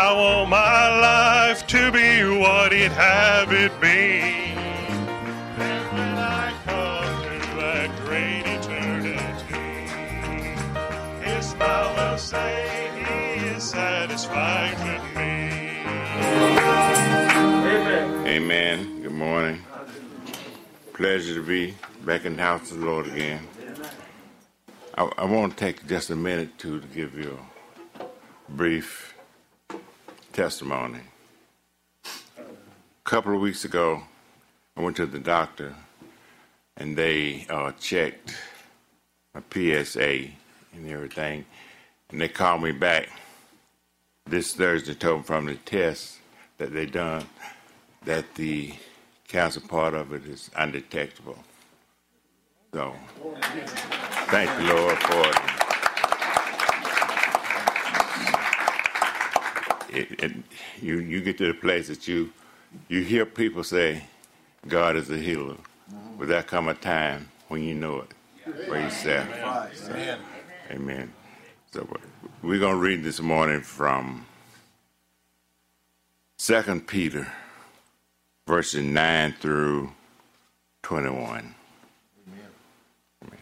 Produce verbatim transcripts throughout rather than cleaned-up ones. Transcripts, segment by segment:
I want my life to be what it have it be. And when I come to that great eternity, His smile will say He is satisfied with me. Amen. Amen. Good morning. Pleasure to be back in the house of the Lord again. I, I want to take just a minute to, to give you a brief testimony. A couple of weeks ago, I went to the doctor and they uh, checked my P S A and everything, and they called me back this Thursday, told me from the test that they done that the cancer part of it is undetectable. So, thank the Lord for it. it, it you, you get to the place that you you hear people say, God is a healer, but there come a time when you know it for yourself. So, amen. Amen. So we're going to read this morning from Second Peter, verses nine through twenty-one. Amen. Amen.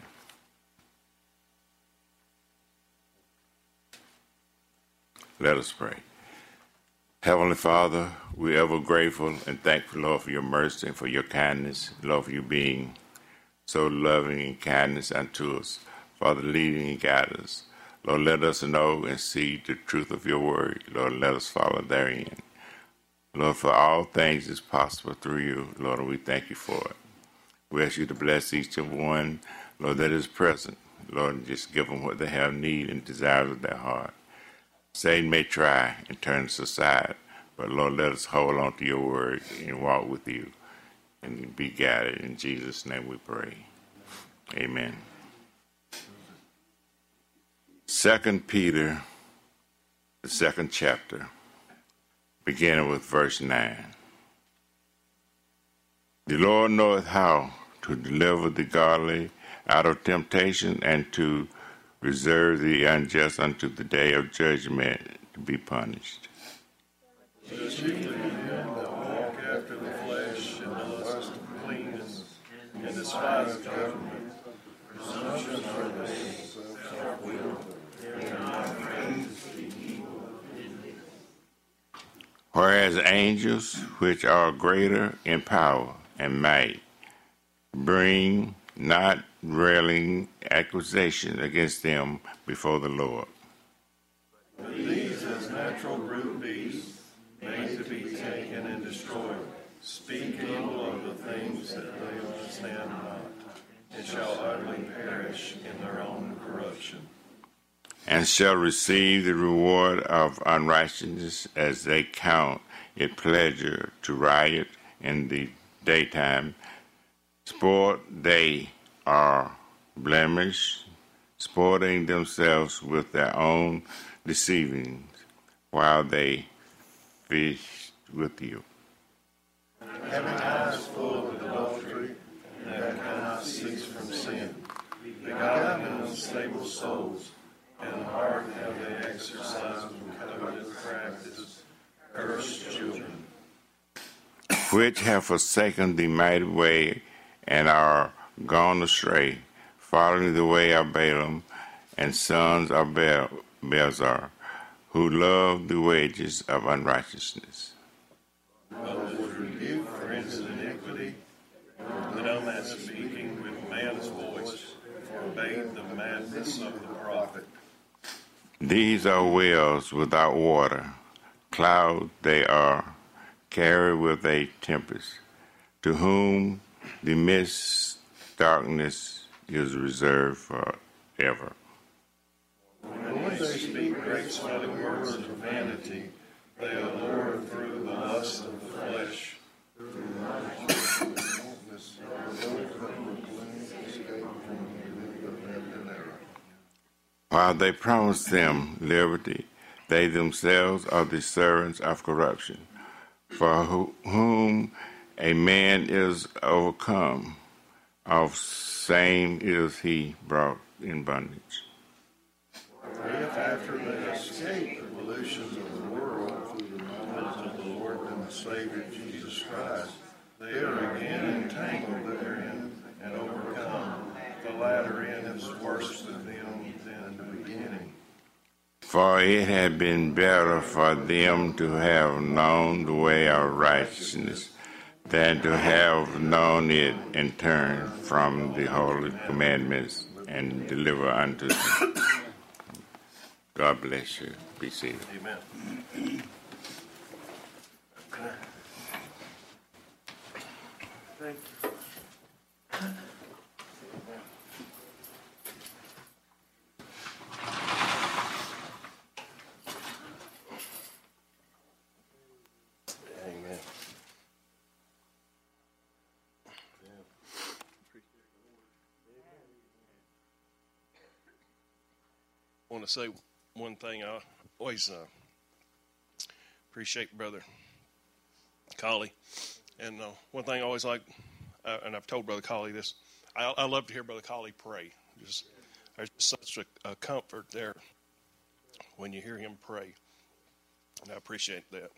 Let us pray. Heavenly Father, we're ever grateful and thankful, Lord, for your mercy and for your kindness, Lord, for you being so loving and kindness unto us. Father, leading and guide us. Lord, let us know and see the truth of your word. Lord, let us follow therein. Lord, for all things is possible through you, Lord, and we thank you for it. We ask you to bless each of one, Lord, that is present. Lord, and just give them what they have need and desires of their heart. Satan may try and turn us aside, but Lord, let us hold on to your word and walk with you and be guided. In Jesus' name we pray. Amen. Second Peter, the second chapter, beginning with verse nine. The Lord knoweth how to deliver the godly out of temptation and to reserve the unjust unto the day of judgment to be punished. Chiefly them that walk after the flesh and lust of cleanness and despise government, presumption for the self-will, and not afraid to speak evil. Whereas angels, which are greater in power and might, bring not railing accusation against them before the Lord. But these as natural brute beasts, made to be taken and destroyed, speak evil of the things that they understand not, and shall utterly perish in their own corruption. And shall receive the reward of unrighteousness, as they count it pleasure to riot in the daytime. Sport they are blemished, sporting themselves with their own deceivings, while they fish with you. Having eyes full of adultery, that cannot cease from sin. Begotten in unstable souls, and heart have they exercised from covetous practice, cursed children. Which have forsaken the mighty way, and are gone astray, following the way of Balaam and sons of Be- Beelzebub, who love the wages of unrighteousness. But was rebuked for his iniquity, but on that speaking with man's voice, forbade the madness of the prophet. These are wells without water, clouds they are, carried with a tempest, to whom the mist darkness is reserved forever. When they speak great swelling words of vanity, they allure through the lust of the flesh. While they promise them liberty, they themselves are the servants of corruption, for who, whom a man is overcome, of same is he brought in bondage. If after this escape the pollutions of the world through the knowledge of the Lord and the Savior Jesus Christ, they are again entangled therein and overcome. The latter end is worse than them than the beginning. For it had been better for them to have known the way of righteousness than to have known it and turn from the holy commandments and deliver unto them. God bless you. Be seated. Amen. Thank you. Amen. I want to say one thing. I always uh, appreciate Brother Colley. And uh, one thing I always like, uh, and I've told Brother Colley this, I, I love to hear Brother Colley pray. Just, there's such a, a comfort there when you hear him pray. And I appreciate that.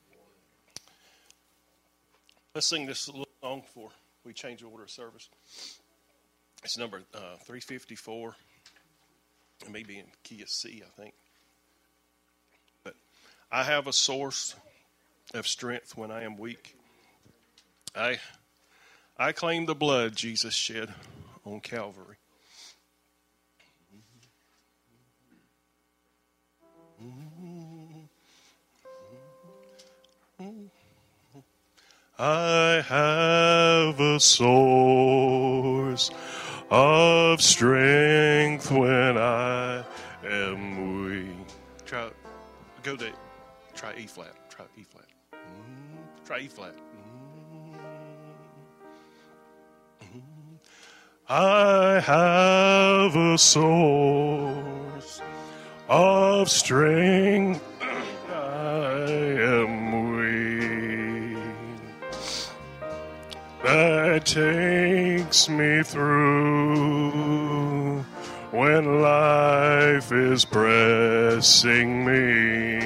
Let's sing this little song before we change the order of service. It's number uh, three fifty-four. It may be in key of C, I think. But I have a source of strength when I am weak. I I claim the blood Jesus shed on Calvary. I have a source of strength when I am weak. Try, go to, try E flat. Try E flat. Mm, try E flat. Mm, mm. I have a source of strength. I am weak. That takes me through when life is pressing me.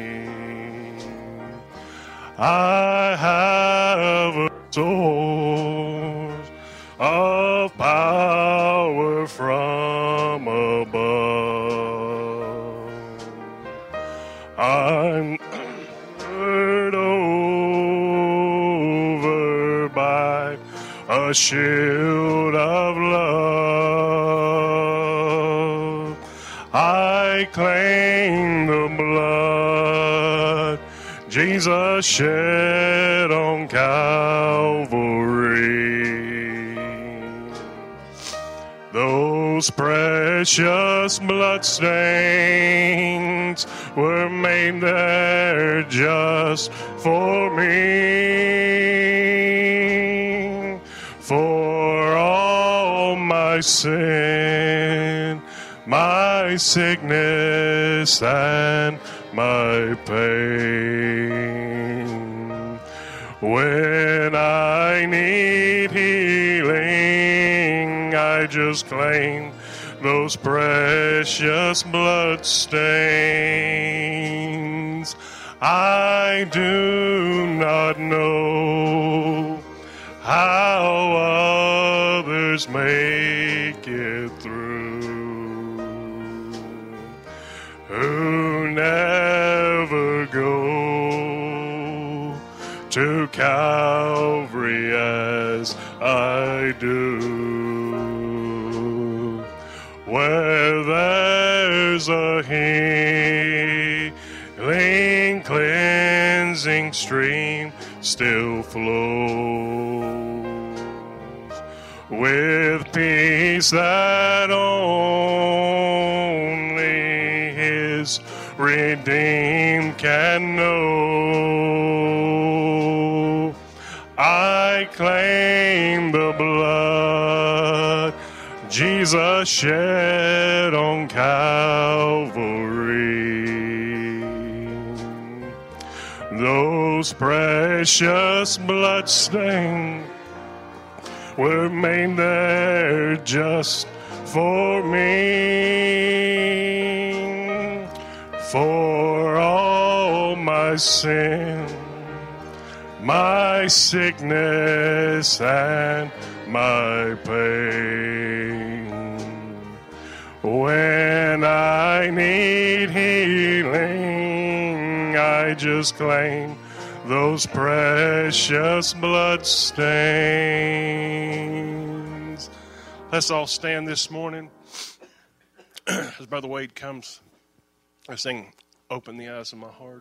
I have a source of power from above. I'm turned over by a shield of love. I claim the blood Jesus shed on Calvary. Those precious bloodstains were made there just for me. For all my sin, my sickness and my pain. When I need healing, I just claim those precious blood stains. I do not know how others make it through, who never go to Calvary as I do, where there's a healing, cleansing stream still flows, with peace that only His redeemed can know. I claim the blood Jesus shed on Calvary. Those precious bloodstains were made there just for me. for all my sin, my sickness and my pain. When I need healing, I just claim those precious blood stains. Let's all stand this morning as Brother Wade comes. I sing, "Open the Eyes of My Heart."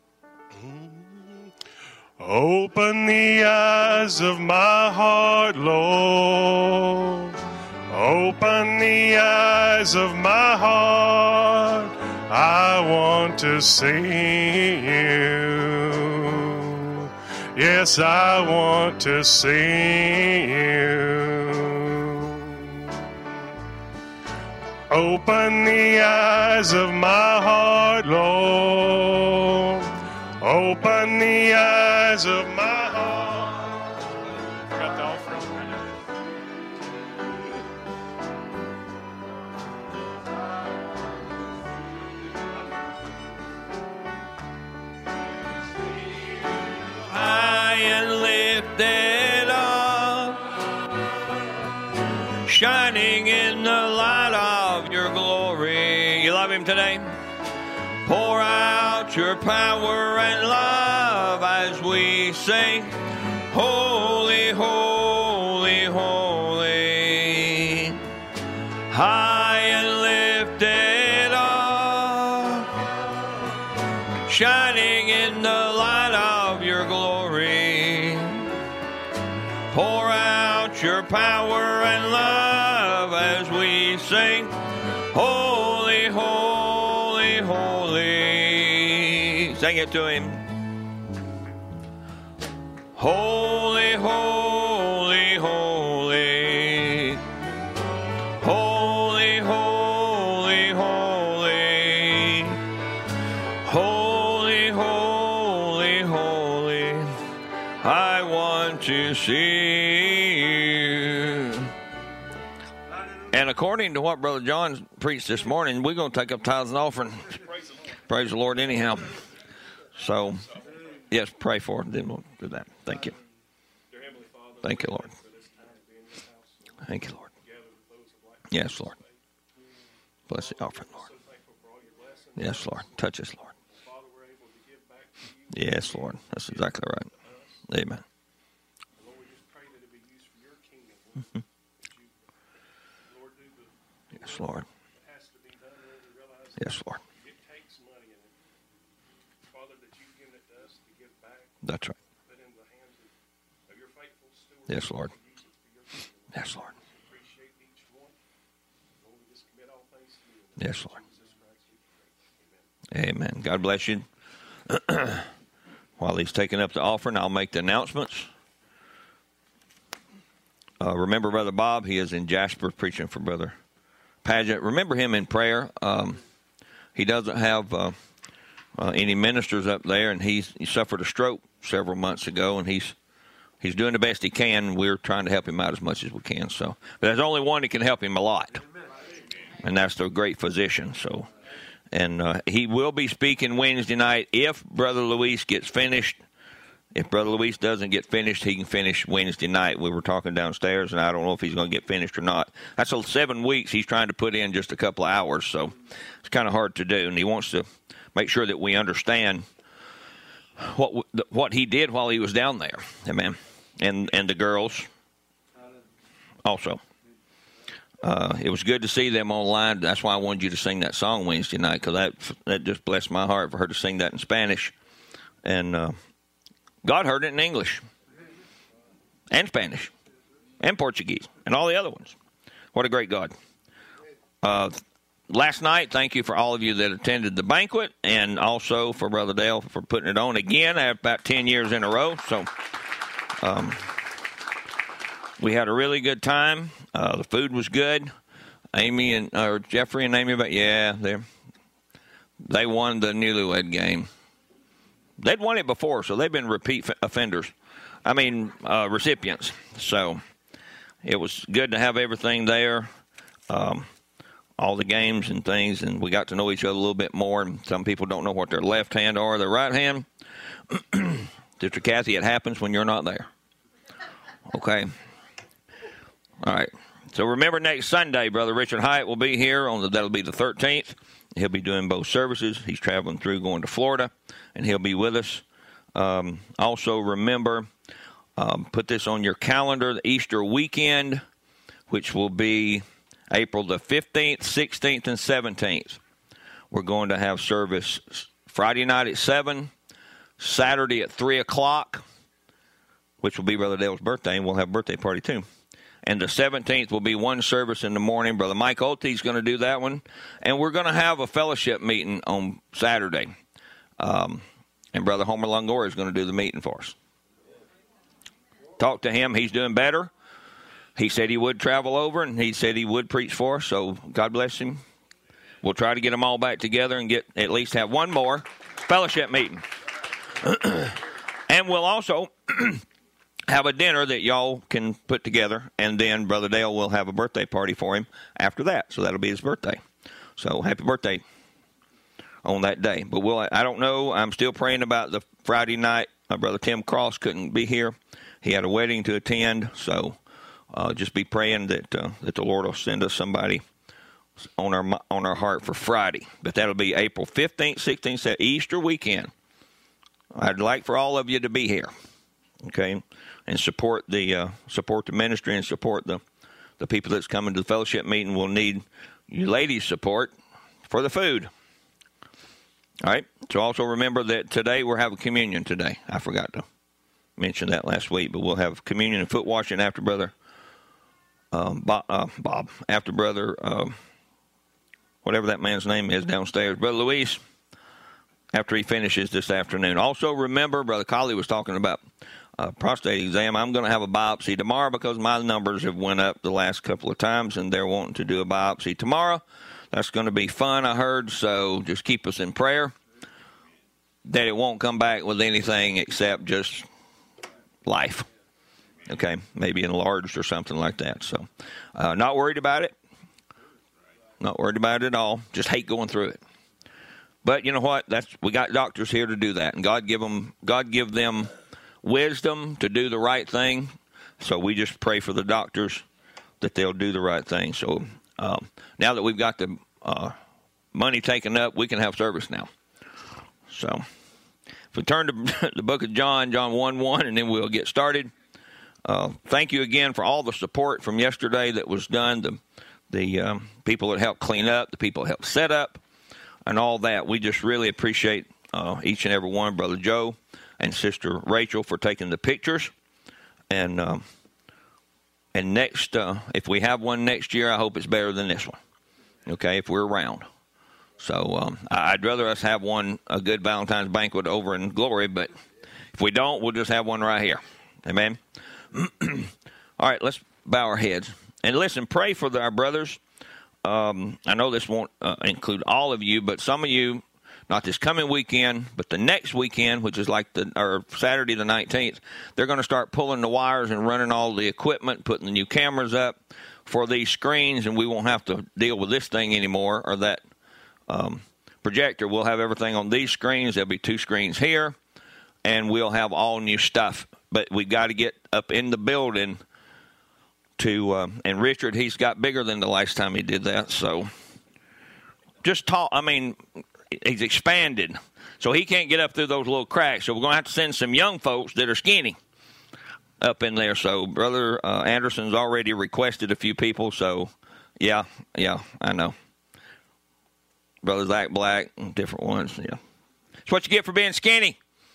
Open the eyes of my heart, Lord. Open the eyes of my heart. I want to see you. Yes, I want to see you. Open the eyes of my heart, Lord. Open the eyes of my heart. Forgot the offering. High and lifted up, shining in the light of your glory. You love him today? Pour out your power and love as we sing, holy, holy, holy. High and lifted up, shining in the light of your glory. Pour out your power and love as we sing, holy, holy, holy. Sing it to him. Holy, holy, holy. Holy, holy, holy. Holy, holy, holy. I want to see you. And according to what Brother John preached this morning, we're going to take up tithes and offering. Praise the Lord anyhow. So, yes, pray for it. Then we'll do that. Thank you. Thank you, Lord. Thank you, Lord. Yes, Lord. Bless the offering, Lord. Yes, Lord. Touch us, Lord. Yes, Lord. That's exactly right. Amen. Mm-hmm. Yes, Lord. Yes, Lord. That's right. Yes, Lord. Yes, Lord. Yes, Lord. Amen. God bless you. While he's taking up the offering, I'll make the announcements. Uh, remember Brother Bob. He is in Jasper preaching for Brother Paget. Remember him in prayer. Um, he doesn't have uh, uh, any ministers up there, and he's, he suffered a stroke several months ago, and he's he's doing the best he can. We're trying to help him out as much as we can. So, but there's only one that can help him a lot, and that's the great physician. So, and uh, he will be speaking Wednesday night if Brother Luis gets finished. If Brother Luis doesn't get finished, he can finish Wednesday night. We were talking downstairs, and I don't know if he's going to get finished or not. That's a seven weeks he's trying to put in just a couple of hours, so it's kind of hard to do. And he wants to make sure that we understand what what he did while he was down there. Amen. And and the girls also. Uh, it was good to see them online. That's why I wanted you to sing that song Wednesday night, because that that just blessed my heart for her to sing that in Spanish. And uh, God heard it in English and Spanish and Portuguese and all the other ones. What a great God. Uh, last night, thank you for all of you that attended the banquet, and also for Brother Dale for putting it on again about ten years in a row. So um, we had a really good time. Uh, the food was good. Amy and or Jeffrey and Amy, but yeah, they they won the newlywed game. They'd won it before, so they've been repeat offenders. I mean, uh, recipients. So it was good to have everything there. Um, all the games and things, and we got to know each other a little bit more. And some people don't know what their left hand or their right hand. Sister Kathy, it happens when you're not there. Okay. All right. So remember, next Sunday, Brother Richard Hyatt will be here. On the, that'll be the thirteenth. He'll be doing both services. He's traveling through, going to Florida, and he'll be with us. Um, also, remember, um, put this on your calendar, the Easter weekend, which will be April the fifteenth, sixteenth, and seventeenth. We're going to have service Friday night at seven, Saturday at three o'clock, which will be Brother Dale's birthday, and we'll have a birthday party too. And the seventeenth will be one service in the morning. Brother Mike Olte's going to do that one. And we're going to have a fellowship meeting on Saturday. Um, and Brother Homer Longoria is going to do the meeting for us. Talk to him. He's doing better. He said he would travel over, and he said he would preach for us. So God bless him. We'll try to get them all back together and get at least have one more fellowship meeting. And we'll also have a dinner that y'all can put together, and then Brother Dale will have a birthday party for him after that. So that'll be his birthday. So happy birthday on that day. But we'll, I don't know. I'm still praying about the Friday night. My Brother Tim Cross couldn't be here. He had a wedding to attend. So uh, just be praying that uh, that the Lord will send us somebody on our on our heart for Friday. But that'll be April fifteenth, sixteenth, Easter weekend. I'd like for all of you to be here. Okay, and support the uh, support the ministry and support the, the people that's coming to the fellowship meeting. We'll need you ladies' support for the food. All right. So also remember that today we're having communion today. I forgot to mention that last week, but we'll have communion and foot washing after Brother um, Bob, uh, Bob, after Brother, uh, whatever that man's name is downstairs, Brother Luis, after he finishes this afternoon. Also remember, Brother Colley was talking about Uh, prostate exam. I'm going to have a biopsy tomorrow because my numbers have went up the last couple of times, and they're wanting to do a biopsy tomorrow. That's going to be fun, I heard, so just keep us in prayer that it won't come back with anything except just life. Okay, maybe enlarged or something like that. So uh, not worried about it. Not worried about it at all. Just hate going through it. But you know what? That's we got doctors here to do that, and God give them, God give them wisdom to do the right thing. So we just pray for the doctors that they'll do the right thing. So um, now that we've got the uh, money taken up, we can have service now. So if we turn to the book of John, John one one, and then we'll get started. Uh, thank you again for all the support from yesterday that was done, the, the um, people that helped clean up, the people that helped set up, and all that. We just really appreciate uh, each and every one, Brother Joe and Sister Rachel, for taking the pictures. And um, and next, uh, if we have one next year, I hope it's better than this one. Okay, if we're around. So um, I'd rather us have one, a good Valentine's banquet over in Glory, but if we don't, we'll just have one right here. Amen? All right, let's bow our heads. And listen, pray for the, our brothers. Um, I know this won't uh, include all of you, but some of you, not this coming weekend, but the next weekend, which is like the or Saturday the nineteenth, they're going to start pulling the wires and running all the equipment, putting the new cameras up for these screens, and we won't have to deal with this thing anymore, or that um, projector. We'll have everything on these screens. There'll be two screens here, and we'll have all new stuff. But we've got to get up in the building to, uh, and Richard, he's got bigger than the last time he did that, so just talk, I mean, he's expanded, so he can't get up through those little cracks. So we're going to have to send some young folks that are skinny up in there. So Brother uh, Anderson's already requested a few people. So, yeah, yeah, I know. Brother Zach Black and different ones, yeah. It's what you get for being skinny.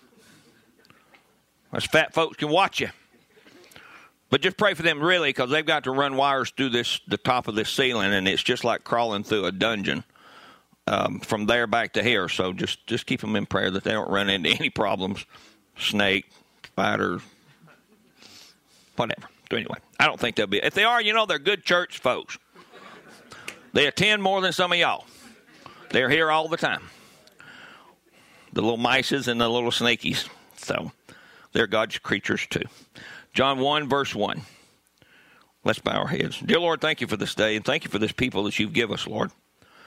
Us fat folks can watch you. But just pray for them, really, because they've got to run wires through this the top of this ceiling, and it's just like crawling through a dungeon. Um, from there back to here, so just, just keep them in prayer that they don't run into any problems, snake, spider, whatever. So anyway, I don't think they'll be. If they are, you know, they're good church folks. They attend more than some of y'all. They're here all the time. The little mices and the little snakies. So they're God's creatures too. John one, verse one. Let's bow our heads. Dear Lord, thank you for this day, and thank you for this people that you've given us, Lord.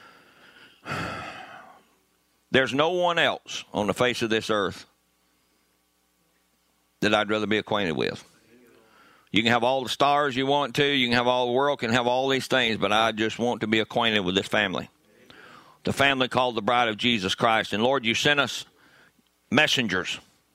There's no one else on the face of this earth that I'd rather be acquainted with. You can have all the stars you want to. You can have all the world, can have all these things, but I just want to be acquainted with this family. The family called the bride of Jesus Christ. And, Lord, you sent us messengers,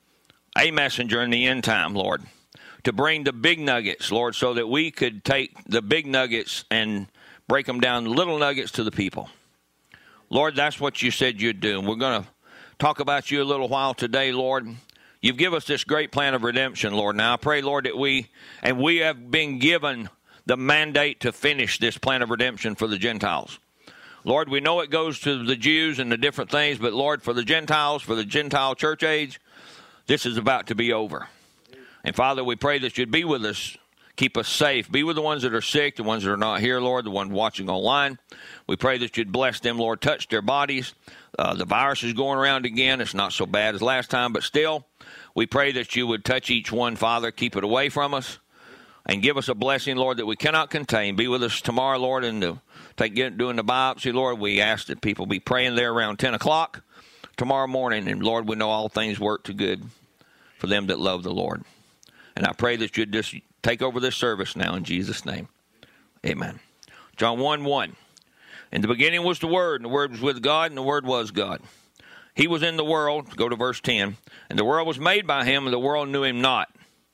a messenger in the end time, Lord, to bring the big nuggets, Lord, so that we could take the big nuggets and break them down little nuggets to the people. Lord, that's what you said you'd do. And we're going to talk about you a little while today, Lord. You've given us this great plan of redemption, Lord. Now I pray, Lord, that we, and we have been given the mandate to finish this plan of redemption for the Gentiles. Lord, we know it goes to the Jews and the different things, but Lord, for the Gentiles, for the Gentile church age, this is about to be over. And Father, we pray that you'd be with us, keep us safe, be with the ones that are sick, the ones that are not here, Lord, the ones watching online. We pray that you'd bless them, Lord, touch their bodies. Uh, the virus is going around again. It's not so bad as last time, but still, we pray that you would touch each one, Father, keep it away from us, and give us a blessing, Lord, that we cannot contain. Be with us tomorrow, Lord, and to take doing the biopsy, Lord. We ask that people be praying there around ten o'clock tomorrow morning, and Lord, we know all things work to good for them that love the Lord. And I pray that you'd just take over this service now in Jesus' name. Amen. John one one. In the beginning was the Word, and the Word was with God, and the Word was God. He was in the world, go to verse ten, and the world was made by him, and the world knew him not.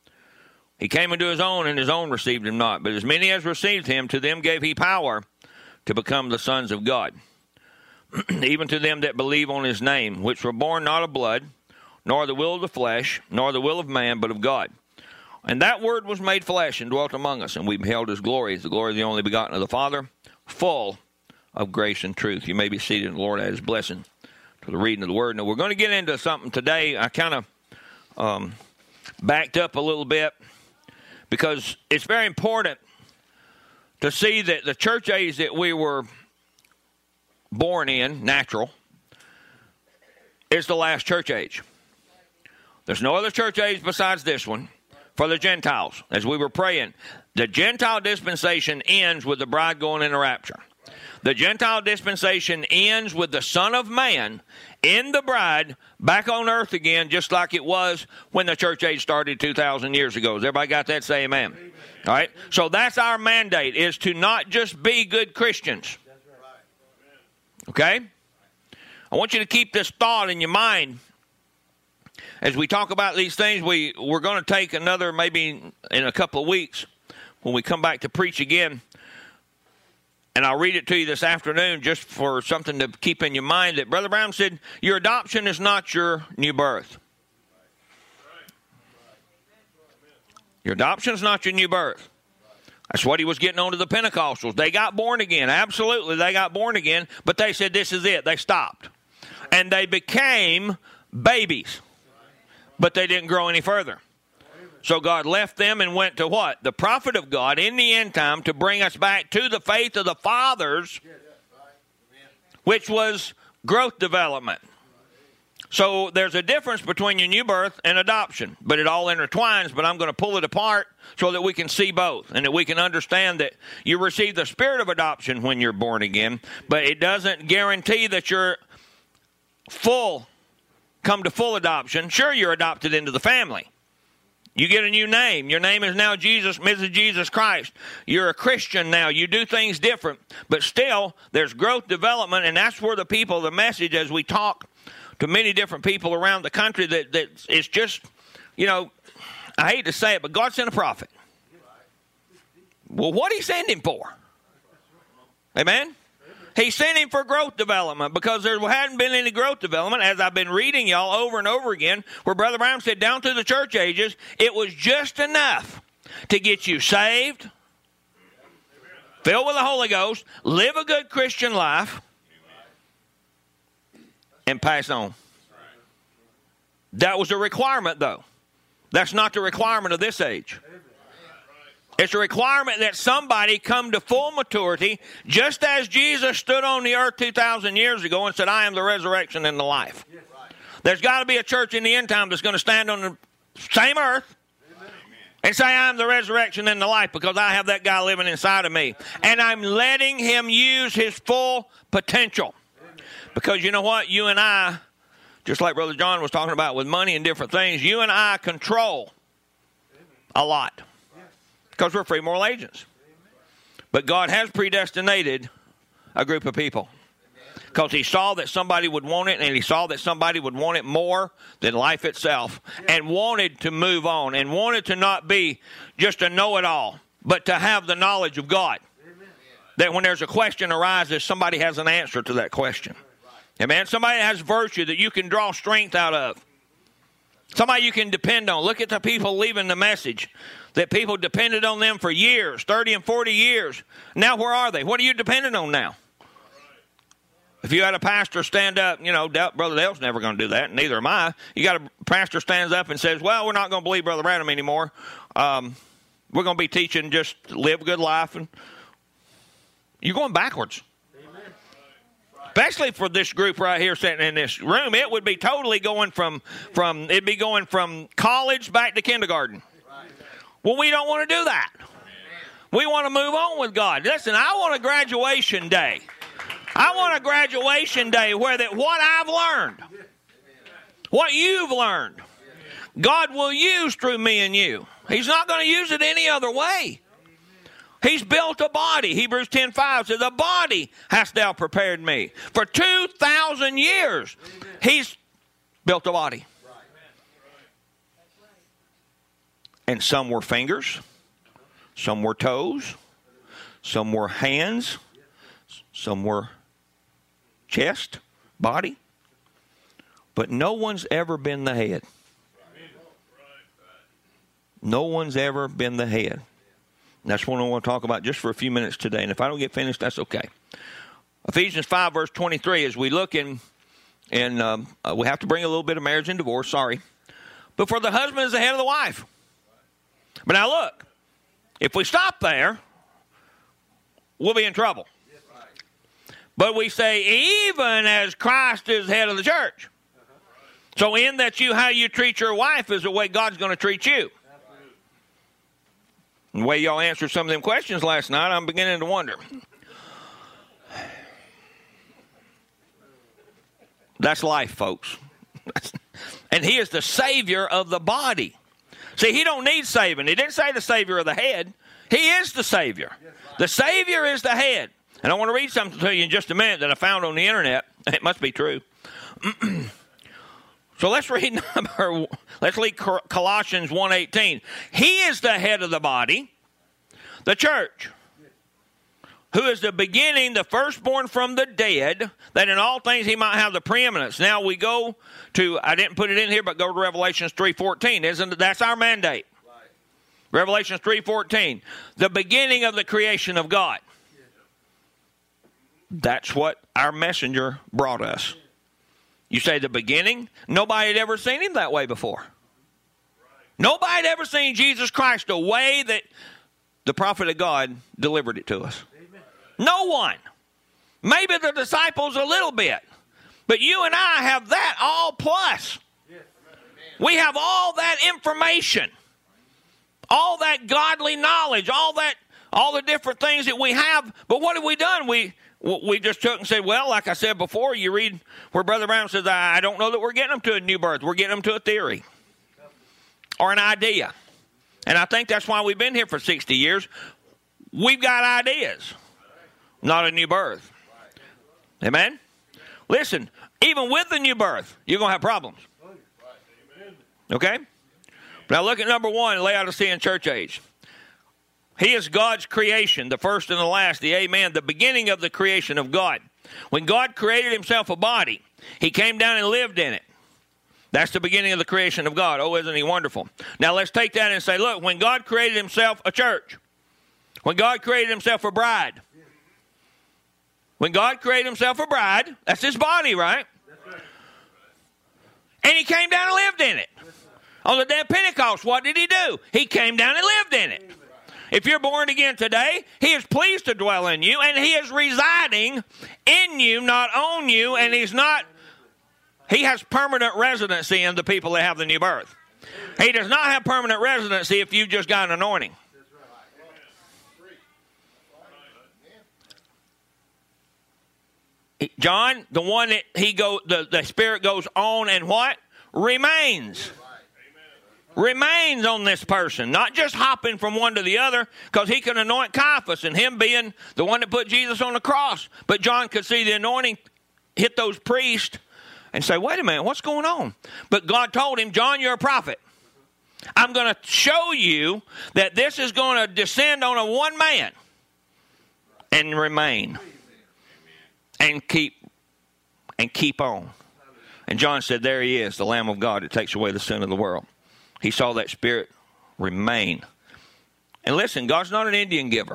He came into his own, and his own received him not. But as many as received him, to them gave he power to become the sons of God, even to them that believe on his name, which were born not of blood, nor the will of the flesh, nor the will of man, but of God. And that Word was made flesh and dwelt among us, and we beheld his glory, as the glory of the only begotten of the Father, full of grace and truth. You may be seated in the Lord at his blessing to the reading of the Word. Now, we're going to get into something today. I kind of um, backed up a little bit because it's very important to see that the church age that we were born in, natural, is the last church age. There's no other church age besides this one for the Gentiles. As we were praying, the Gentile dispensation ends with the bride going into rapture. The Gentile dispensation ends with the Son of Man in the bride back on earth again, just like it was when the church age started two thousand years ago. Has everybody got that? Say amen. Amen. All right? So that's our mandate, is to not just be good Christians. Okay? I want you to keep this thought in your mind. As we talk about these things, we, we're going to take another, maybe in a couple of weeks, when we come back to preach again. And I'll read it to you this afternoon just for something to keep in your mind, that Brother Brown said, your adoption is not your new birth. Your adoption is not your new birth. That's what he was getting on to the Pentecostals. They got born again. Absolutely, they got born again. But they said, this is it. They stopped. And they became babies. But they didn't grow any further. So God left them and went to what? The prophet of God in the end time to bring us back to the faith of the fathers, which was growth development. So there's a difference between your new birth and adoption, but it all intertwines. But I'm going to pull it apart so that we can see both and that we can understand that you receive the spirit of adoption when you're born again, but it doesn't guarantee that you're full, come to full adoption. Sure, you're adopted into the family. You get a new name. Your name is now Jesus, Missus Jesus Christ. You're a Christian now. You do things different. But still, there's growth development, and that's where the people, the message, as we talk to many different people around the country, that, that it's just, you know, I hate to say it, but God sent a prophet. Well, what did he send him for? Amen? He sent him for growth development, because there hadn't been any growth development, as I've been reading y'all over and over again, where Brother Brown said down through the church ages, it was just enough to get you saved, filled with the Holy Ghost, live a good Christian life, and pass on. That was a requirement, though. That's not the requirement of this age. It's a requirement that somebody come to full maturity, just as Jesus stood on the earth two thousand years ago and said, I am the resurrection and the life. There's got to be a church in the end time that's going to stand on the same earth, and say, I'm the resurrection and the life, because I have that guy living inside of me. And I'm letting him use his full potential. Because you know what? You and I, just like Brother John was talking about with money and different things, you and I control a lot. Because we're free moral agents. But God has predestinated a group of people. Because he saw that somebody would want it, and he saw that somebody would want it more than life itself, and wanted to move on, and wanted to not be just a know-it-all, but to have the knowledge of God. Amen. That when there's a question arises, somebody has an answer to that question. Amen. Somebody that has virtue that you can draw strength out of. Somebody you can depend on. Look at the people leaving the message. That people depended on them for years, thirty and forty years. Now where are they? What are you dependent on now? If you had a pastor stand up, you know, Brother Dale's never going to do that, neither am I. You got a pastor stands up and says, well, we're not going to believe Brother Branham anymore. Um, we're going to be teaching just live a good life. And you're going backwards. Amen. Especially for this group right here sitting in this room, it would be totally going from, from it'd be going from college back to kindergarten. Well, we don't want to do that. We want to move on with God. Listen, I want a graduation day. I want a graduation day where that what I've learned, what you've learned, God will use through me and you. He's not going to use it any other way. He's built a body. Hebrews ten five says, a body hast thou prepared me. For two thousand years, he's built a body. And some were fingers, some were toes, some were hands, some were chest, body, but no one's ever been the head. No one's ever been the head. And that's what I want to talk about just for a few minutes today. And if I don't get finished, that's okay. Ephesians five, verse twenty-three, as we look in, and um, uh, we have to bring a little bit of marriage and divorce, sorry. But for the husband is the head of the wife. But now look, if we stop there, we'll be in trouble. But we say, even as Christ is head of the church. So in that you, how you treat your wife is the way God's going to treat you. And the way y'all answered some of them questions last night, I'm beginning to wonder. That's life, folks. And he is the Savior of the body. See, he don't need saving. He didn't say the Savior of the head. He is the Savior. The Savior is the head. And I want to read something to you in just a minute that I found on the internet. It must be true. So let's read number. Let's read Colossians one eighteen. He is the head of the body, the church, who is the beginning, the firstborn from the dead, that in all things he might have the preeminence. Now we go to. I didn't put it in here, but go to Revelations three fourteen. Isn't that's our mandate? Right. Revelations three fourteen, the beginning of the creation of God. That's what our messenger brought us. You say the beginning? Nobody had ever seen him that way before. Nobody had ever seen Jesus Christ the way that the prophet of God delivered it to us. Amen. No one. Maybe the disciples a little bit. But you and I have that all plus. Yes. We have all that information. All that godly knowledge. All that, all the different things that we have. But what have we done? We... We just took and said, well, like I said before, you read where Brother Brown says, I don't know that we're getting them to a new birth. We're getting them to a theory or an idea. And I think that's why we've been here for sixty years. We've got ideas, not a new birth. Amen? Listen, even with the new birth, you're going to have problems. Okay? Now look at number one, Laodicean church age. He is God's creation, the first and the last, the amen, the beginning of the creation of God. When God created himself a body, he came down and lived in it. That's the beginning of the creation of God. Oh, isn't he wonderful? Now let's take that and say, look, when God created himself a church, when God created himself a bride, when God created himself a bride, that's his body, right? And he came down and lived in it. On the day of Pentecost, what did he do? He came down and lived in it. If you're born again today, he is pleased to dwell in you, and he is residing in you, not on you, and he's not, he has permanent residency in the people that have the new birth. He does not have permanent residency if you've just got an anointing. John, the one that he go, the, the Spirit goes on and what? Remains. Remains on this person, not just hopping from one to the other, because he can anoint Caiaphas and him being the one that put Jesus on the cross. But John could see the anointing hit those priests and say, wait a minute, what's going on? But God told him, John, you're a prophet. I'm going to show you that this is going to descend on a one man and remain and keep and keep on. And John said, there he is, the Lamb of God that takes away the sin of the world. He saw that Spirit remain. And listen, God's not an Indian giver.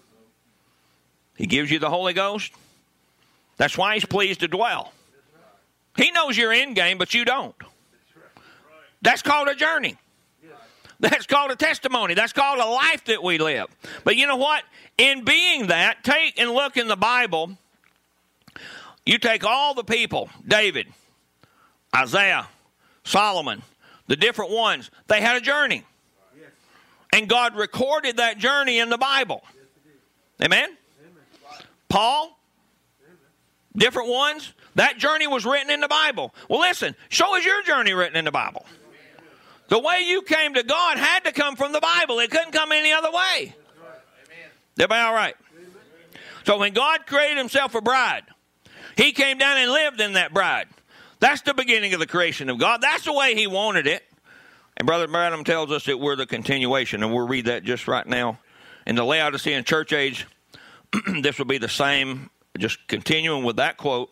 He gives you the Holy Ghost. That's why he's pleased to dwell. He knows your end game, but you don't. That's called a journey. That's called a testimony. That's called a life that we live. But you know what? In being that, take and look in the Bible. You take all the people, David, Isaiah, Solomon, the different ones, they had a journey. And God recorded that journey in the Bible. Amen? Paul, different ones, that journey was written in the Bible. Well, listen, show us your journey written in the Bible. The way you came to God had to come from the Bible. It couldn't come any other way. Everybody all right? So when God created himself a bride, he came down and lived in that bride. That's the beginning of the creation of God. That's the way he wanted it. And Brother Branham tells us that we're the continuation, and we'll read that just right now. In the Laodicean church age, this will be the same, just continuing with that quote.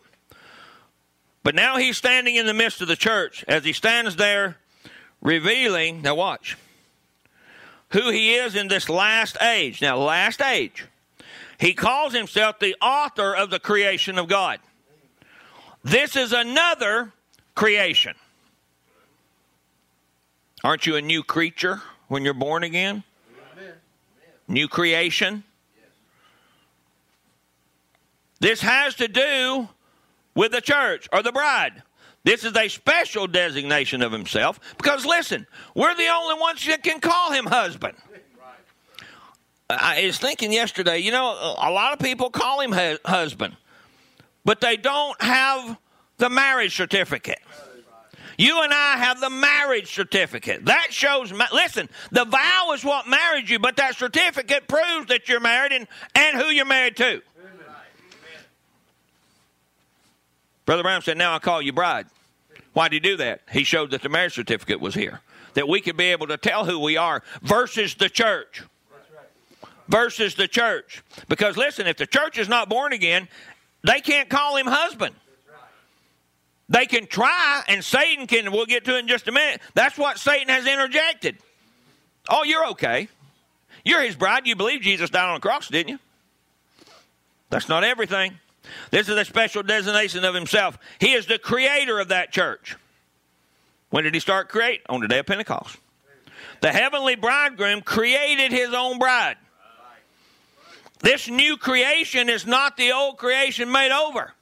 But now he's standing in the midst of the church. As he stands there revealing, now watch, who he is in this last age. Now, last age. He calls himself the author of the creation of God. This is another creation. Aren't you a new creature when you're born again? Amen. New creation. This has to do with the church or the bride. This is a special designation of himself because, listen, we're the only ones that can call him husband. I was thinking yesterday, you know, a lot of people call him hu- husband, but they don't have the marriage certificate. You and I have the marriage certificate. That shows, ma- listen, the vow is what married you, but that certificate proves that you're married and, and who you're married to. Amen. Brother Brown said, now I call you bride. Why did he do that? He showed that the marriage certificate was here, that we could be able to tell who we are versus the church. Versus the church. Because listen, if the church is not born again, they can't call him husband. They can try, and Satan can, we'll get to it in just a minute. That's what Satan has interjected. Oh, you're okay. You're his bride. You believe Jesus died on the cross, didn't you? That's not everything. This is a special designation of himself. He is the creator of that church. When did he start create? On the day of Pentecost. The heavenly bridegroom created his own bride. This new creation is not the old creation made over.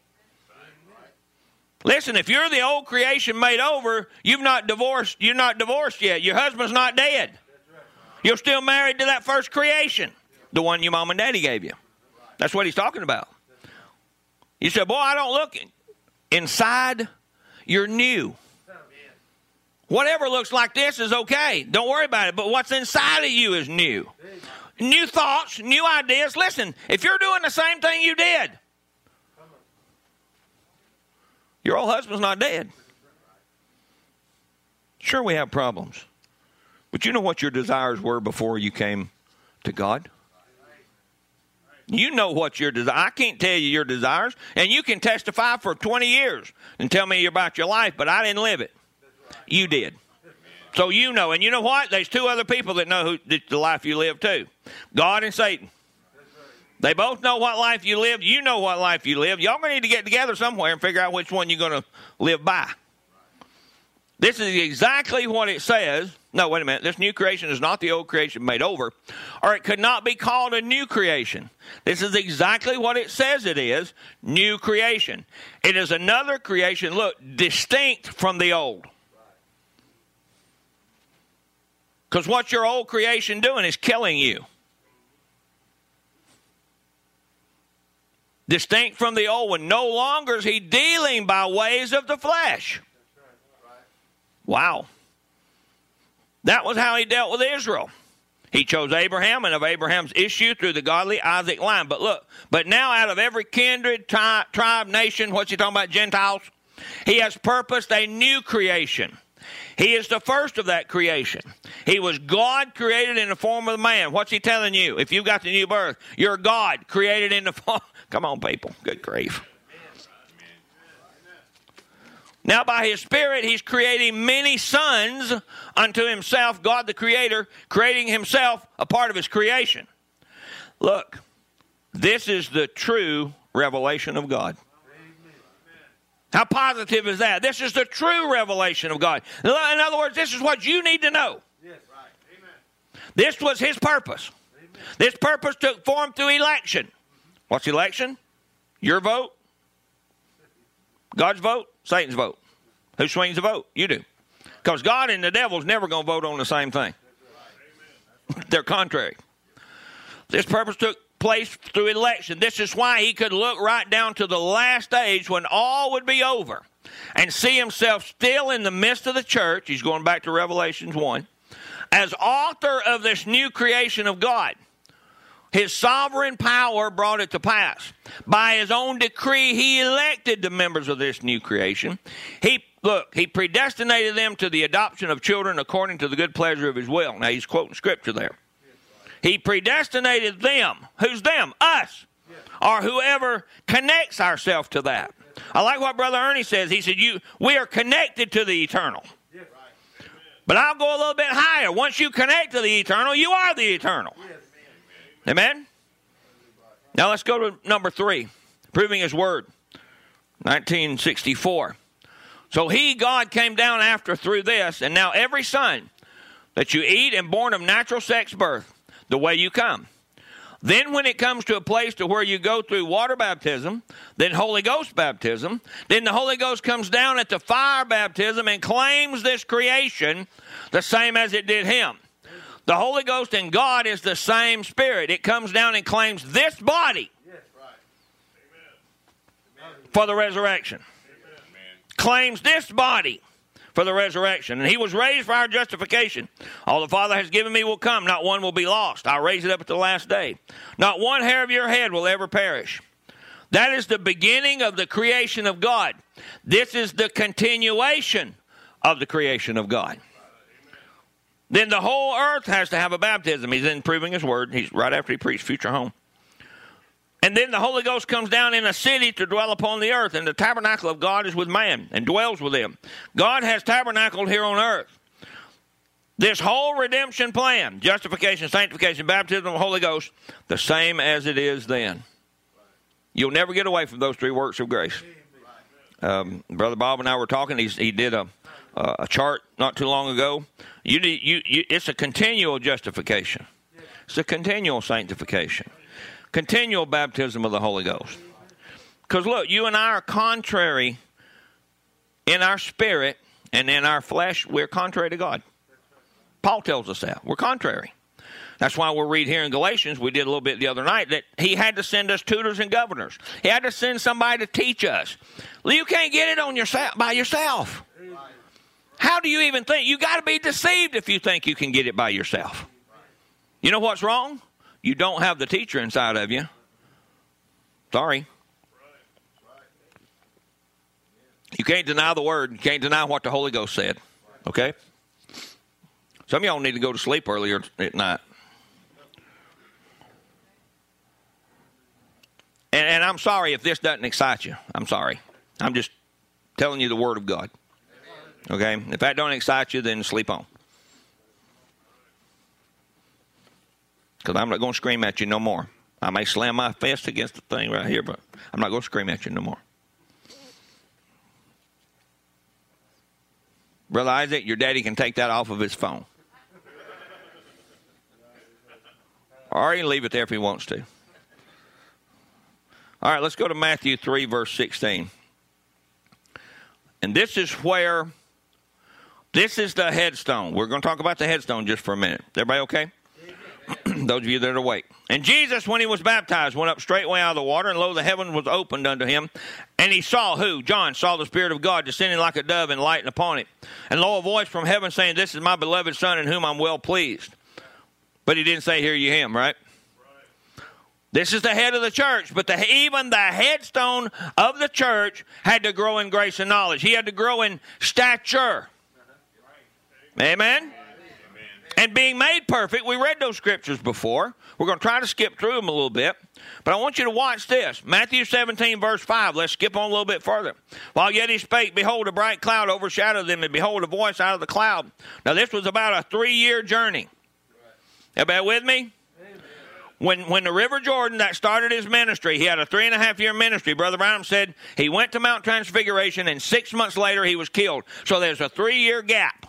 Listen, if you're the old creation made over, you've not divorced, you're not divorced yet. Your husband's not dead. You're still married to that first creation, the one your mom and daddy gave you. That's what he's talking about. You said, boy, I don't look inside. You're new. Whatever looks like this is okay. Don't worry about it. But what's inside of you is new. New thoughts, new ideas. Listen, if you're doing the same thing you did, your old husband's not dead. Sure, we have problems. But you know what your desires were before you came to God? You know what your desires. I can't tell you your desires. And you can testify for twenty years and tell me about your life, but I didn't live it. You did. So you know. And you know what? There's two other people that know who, the life you live too. God and Satan. They both know what life you lived. You know what life you lived. Y'all going to need to get together somewhere and figure out which one you're going to live by. This is exactly what it says. No, wait a minute. This new creation is not the old creation made over, or it could not be called a new creation. This is exactly what it says it is, new creation. It is another creation, look, distinct from the old. Because what your old creation doing is killing you. Distinct from the old one, no longer is he dealing by ways of the flesh. Wow. That was how he dealt with Israel. He chose Abraham, and of Abraham's issue through the godly Isaac line. But look, but now out of every kindred, tri- tribe, nation, what's he talking about, Gentiles? He has purposed a new creation. He is the first of that creation. He was God created in the form of man. What's he telling you? If you've got the new birth, you're God created in the form. Come on, people. Good grief. Now, by his Spirit, he's creating many sons unto himself, God the Creator, creating himself a part of his creation. Look, this is the true revelation of God. How positive is that? This is the true revelation of God. In other words, this is what you need to know. This was his purpose. This purpose took form through election. What's election? Your vote? God's vote? Satan's vote. Who swings the vote? You do. Because God and the devil's never going to vote on the same thing. They're contrary. This purpose took place through election. This is why he could look right down to the last age when all would be over and see himself still in the midst of the church. He's going back to Revelation one. As author of this new creation of God. His sovereign power brought it to pass. By his own decree, he elected the members of this new creation. He, look, he predestinated them to the adoption of children according to the good pleasure of his will. Now, he's quoting scripture there. He predestinated them. Who's them? Us. Or whoever connects ourselves to that. I like what Brother Ernie says. He said, "You, we are connected to the eternal." But I'll go a little bit higher. Once you connect to the eternal, you are the eternal. Amen? Now let's go to number three. Proving his word. nineteen sixty-four. So he, God, came down after through this, and now every son that you eat and born of natural sex birth, the way you come. Then when it comes to a place to where you go through water baptism, then Holy Ghost baptism, then the Holy Ghost comes down at the fire baptism and claims this creation the same as it did him. The Holy Ghost and God is the same Spirit. It comes down and claims this body for the resurrection. Claims this body for the resurrection. And he was raised for our justification. All the Father has given me will come. Not one will be lost. I'll raise it up at the last day. Not one hair of your head will ever perish. That is the beginning of the creation of God. This is the continuation of the creation of God. Then the whole earth has to have a baptism. He's in proving his word. He's right after he preached future home. And then the Holy Ghost comes down in a city to dwell upon the earth. And the tabernacle of God is with man and dwells with him. God has tabernacled here on earth. This whole redemption plan, justification, sanctification, baptism of the Holy Ghost, the same as it is then. You'll never get away from those three works of grace. Um, Brother Bob and I were talking. He's, he did a, a chart not too long ago. You, need, you, you, it's a continual justification. It's a continual sanctification. Continual baptism of the Holy Ghost. Because look, you and I are contrary in our spirit and in our flesh. We're contrary to God. Paul tells us that. We're contrary. That's why we'll read here in Galatians, we did a little bit the other night, that he had to send us tutors and governors. He had to send somebody to teach us. Well, you can't get it on yourself by yourself. How do you even think? You got to be deceived if you think you can get it by yourself. You know what's wrong? You don't have the teacher inside of you. Sorry. You can't deny the word. You can't deny what the Holy Ghost said. Okay? Some of y'all need to go to sleep earlier at night. And, and I'm sorry if this doesn't excite you. I'm sorry. I'm just telling you the word of God. Okay? If that don't excite you, then sleep on. Because I'm not going to scream at you no more. I may slam my fist against the thing right here, but I'm not going to scream at you no more. Brother Isaac, your daddy can take that off of his phone. Or he can leave it there if he wants to. All right, let's go to Matthew three, verse sixteen. And this is where This is the headstone. We're going to talk about the headstone just for a minute. Everybody okay? Those of you that are awake. And Jesus, when he was baptized, went up straightway out of the water, and lo, the heaven was opened unto him. And he saw who? John saw the Spirit of God descending like a dove and lighting upon him. And lo, a voice from heaven saying, This is my beloved Son, in whom I'm well pleased. But he didn't say, Hear ye him, right? right? This is the head of the church. But the, even the headstone of the church had to grow in grace and knowledge. He had to grow in stature. Amen? And being made perfect, we read those scriptures before. We're going to try to skip through them a little bit. But I want you to watch this. Matthew seventeen, verse five. Let's skip on a little bit further. While yet he spake, behold, a bright cloud overshadowed them, and behold, a voice out of the cloud. Now, this was about a three-year journey. Everybody with me? When, when the River Jordan that started his ministry, he had a three and a half year ministry. Brother Branham said he went to Mount Transfiguration, and six months later he was killed. So there's a three-year gap.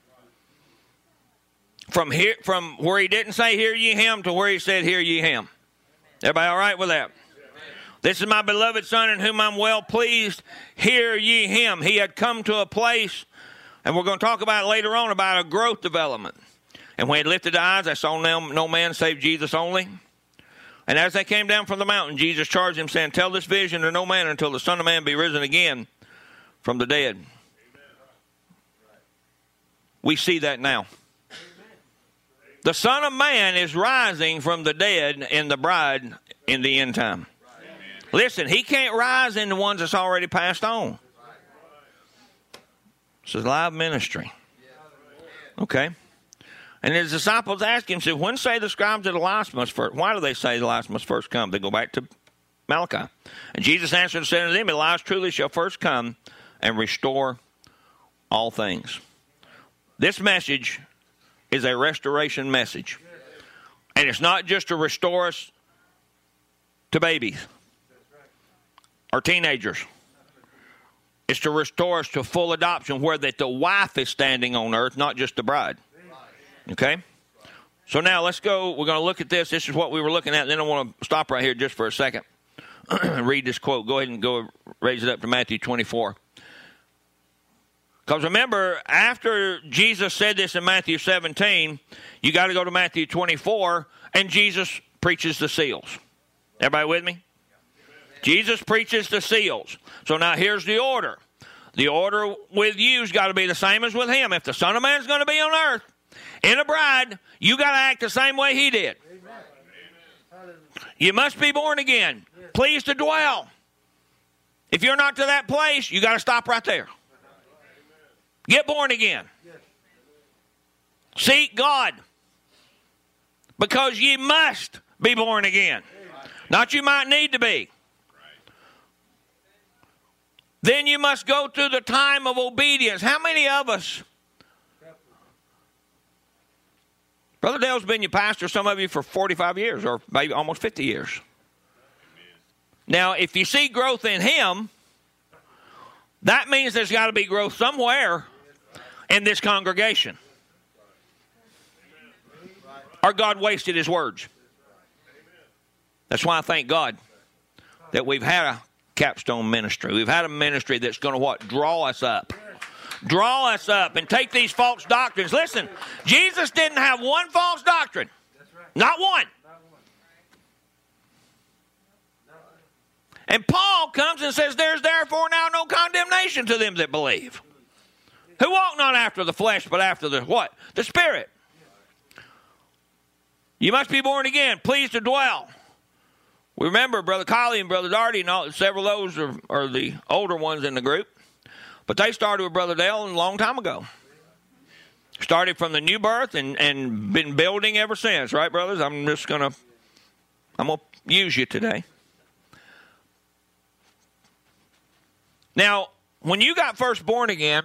From here, from where he didn't say, Hear ye him, to where he said, Hear ye him. Everybody all right with that? Amen. This is my beloved Son, in whom I'm well pleased. Hear ye him. He had come to a place, and we're going to talk about it later on, about a growth development. And when he lifted the eyes, I saw no, no man save Jesus only. And as they came down from the mountain, Jesus charged him, saying, Tell this vision to no man until the Son of Man be risen again from the dead. Amen. We see that now. The Son of Man is rising from the dead in the bride in the end time. Amen. Listen, he can't rise in the ones that's already passed on. This is live ministry. Okay. And his disciples asked him, said, When say the scribes that Elias must first? Why do they say Elias must first come? They go back to Malachi. And Jesus answered and said to them, Elias truly shall first come and restore all things. This message is a restoration message. And it's not just to restore us to babies or teenagers. It's to restore us to full adoption, where that the wife is standing on earth, not just the bride. Okay? So now let's go. We're going to look at this. This is what we were looking at. And then I want to stop right here just for a second. Read this quote. Go ahead and go raise it up to Matthew twenty-four. Because remember, after Jesus said this in Matthew seventeen, you got to go to Matthew twenty-four, and Jesus preaches the seals. Everybody with me? Jesus preaches the seals. So now here's the order. The order with you has got to be the same as with him. If the Son of Man is going to be on earth in a bride, you got to act the same way he did. Amen. You must be born again. Pleased to dwell. If you're not to that place, you got to stop right there. Get born again. Seek God. Because ye must be born again. Not you might need to be. Then you must go through the time of obedience. How many of us? Brother Dale's been your pastor, some of you, for forty-five years or maybe almost fifty years. Now, if you see growth in him, that means there's got to be growth somewhere in this congregation. Or God wasted his words. That's why I thank God that we've had a capstone ministry. We've had a ministry that's going to what? Draw us up. Draw us up and take these false doctrines. Listen, Jesus didn't have one false doctrine. Not one. And Paul comes and says, There's therefore now no condemnation to them that believe. Who walk not after the flesh, but after the what? The Spirit. You must be born again, pleased to dwell. We remember Brother Colley and Brother Darty, and all, several of those are, are the older ones in the group. But they started with Brother Dale a long time ago. Started from the new birth and, and been building ever since. Right, brothers? I'm just going to, I'm going to use you today. Now, when you got first born again,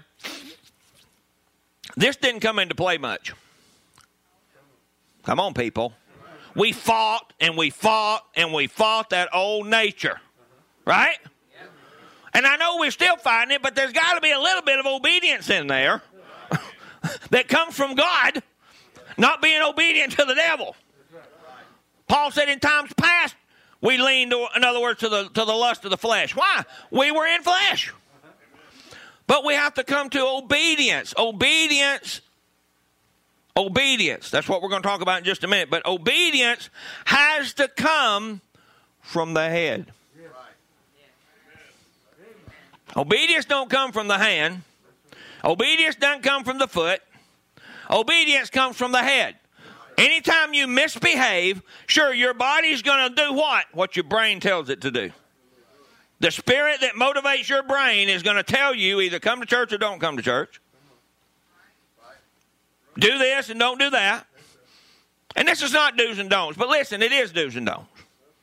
this didn't come into play much. Come on, people. We fought and we fought and we fought that old nature. Right? And I know we're still fighting it, but there's got to be a little bit of obedience in there that comes from God, not being obedient to the devil. Paul said in times past, we leaned, in other words, to the, to the lust of the flesh. Why? We were in flesh. But we have to come to obedience. Obedience. Obedience. That's what we're going to talk about in just a minute. But obedience has to come from the head. Obedience don't come from the hand. Obedience doesn't come from the foot. Obedience comes from the head. Anytime you misbehave, sure, your body's going to do what? What your brain tells it to do. The spirit that motivates your brain is going to tell you either come to church or don't come to church. Do this and don't do that. And this is not do's and don'ts. But listen, it is do's and don'ts.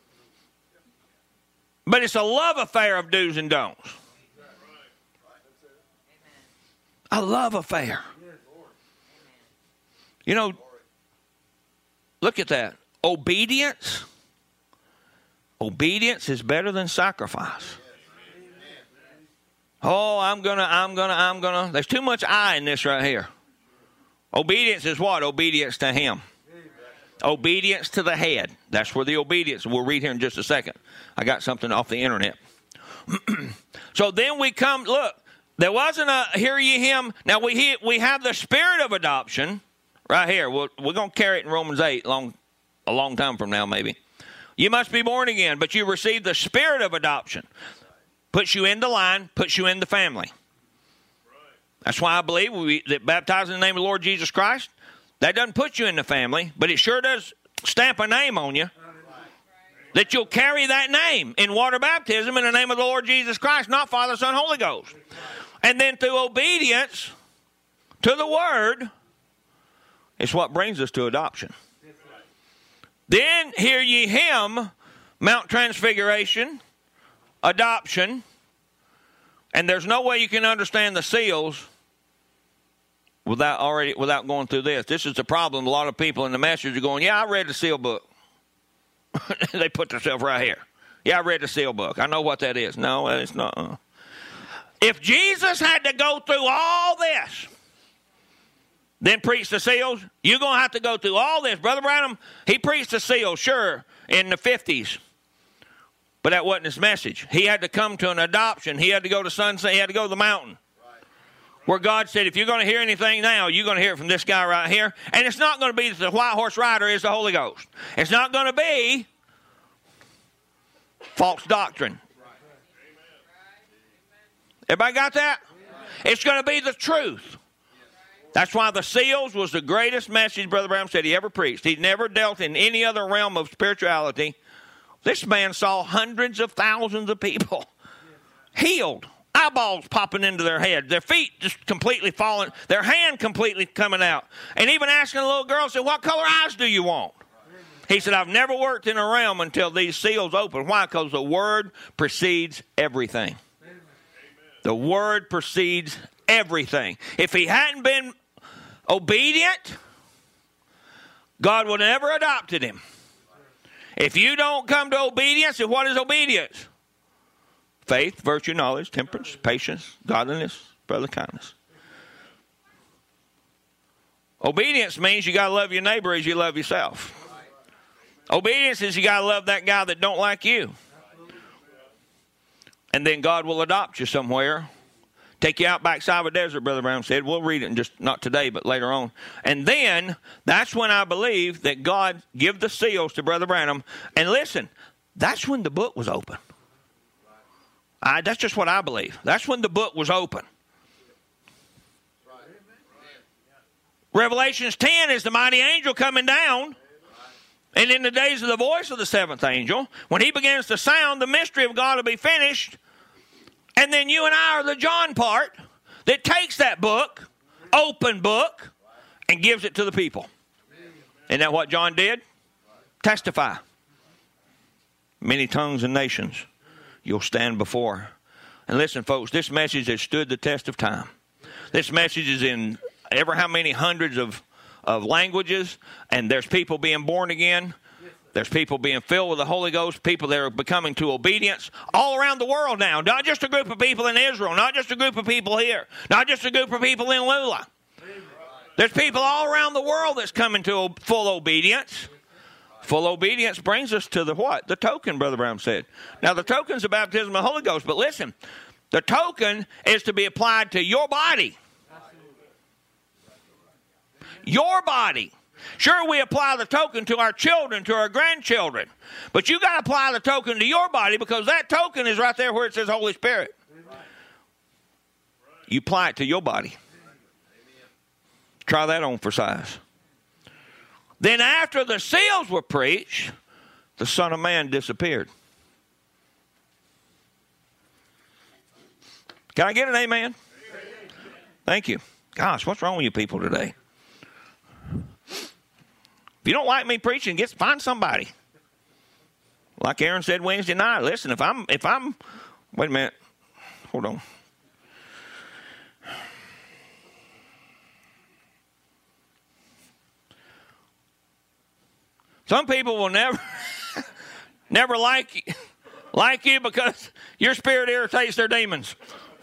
But it's a love affair of do's and don'ts. A love affair. You know, look at that. Obedience. Obedience is better than sacrifice. Oh, I'm gonna, I'm gonna, I'm gonna. There's too much I in this right here. Obedience is what? Obedience to Him. Obedience to the head. That's where the obedience. We'll read here in just a second. I got something off the internet. So then we come, look, there wasn't a hear ye him. Now we we have the spirit of adoption right here. We're, we're going to carry it in Romans eight long, a long time from now maybe. You must be born again, but you receive the spirit of adoption. Puts you in the line, puts you in the family. That's why I believe we, that baptizing in the name of the Lord Jesus Christ, that doesn't put you in the family, but it sure does stamp a name on you. That you'll carry that name in water baptism in the name of the Lord Jesus Christ, not Father, Son, Holy Ghost. And then through obedience to the Word, it's what brings us to adoption. Then hear ye him, Mount Transfiguration, adoption, and there's no way you can understand the seals without already without going through this. This is the problem. A lot of people in the message are going, yeah, I read the seal book. They put themselves right here. Yeah, I read the seal book. I know what that is. No, it's not. Uh. If Jesus had to go through all this, then preach the seals, you're going to have to go through all this. Brother Branham, he preached the seals, sure, in the fifties. But that wasn't his message. He had to come to an adoption. He had to go to sunset. He had to go to the mountain. Where God said, if you're going to hear anything now, you're going to hear it from this guy right here. And it's not going to be that the white horse rider is the Holy Ghost. It's not going to be false doctrine. Everybody got that? It's going to be the truth. That's why the seals was the greatest message Brother Branham said he ever preached. He never dealt in any other realm of spirituality. This man saw hundreds of thousands of people healed. Eyeballs popping into their head. Their feet just completely falling. Their hand completely coming out. And even asking a little girl, said, what color eyes do you want? He said, I've never worked in a realm until these seals open. Why? Because the Word precedes everything. The Word precedes everything. If he hadn't been obedient, God would have never adopted him. If you don't come to obedience, then what is obedience? Faith, virtue, knowledge, temperance, patience, godliness, brotherly kindness. Obedience means you got to love your neighbor as you love yourself. Obedience is you got to love that guy that don't like you. And then God will adopt you somewhere. Take you out backside of a desert, Brother Brown said. We'll read it in just not today, but later on. And then that's when I believe that God give the seals to Brother Branham. And listen, that's when the book was open. I, that's just what I believe. That's when the book was open. Revelations ten is the mighty angel coming down. And in the days of the voice of the seventh angel, when he begins to sound, the mystery of God will be finished. And then you and I are the John part that takes that book, open book, and gives it to the people. Isn't that what John did? Testify. Many tongues and nations you'll stand before. And listen, folks, this message has stood the test of time. This message is in ever how many hundreds of, of languages, and there's people being born again. There's people being filled with the Holy Ghost, people that are becoming to obedience all around the world now. Not just a group of people in Israel, not just a group of people here, not just a group of people in Lula. There's people all around the world that's coming to full obedience. Full obedience brings us to the what? The token, Brother Brown said. Now, the token's the baptism of the Holy Ghost, but listen, The token is to be applied to your body. Your body. Sure, we apply the token to our children, to our grandchildren. But you got to apply the token to your body, because that token is right there where it says Holy Spirit. You apply it to your body. Try that on for size. Then after the seals were preached, the Son of Man disappeared. Can I get an amen? Thank you. Gosh, what's wrong with you people today? If you don't like me preaching, get find somebody. Like Aaron said Wednesday night. Listen, if I'm if I'm wait a minute. Hold on. Some people will never never like you, like you because your spirit irritates their demons.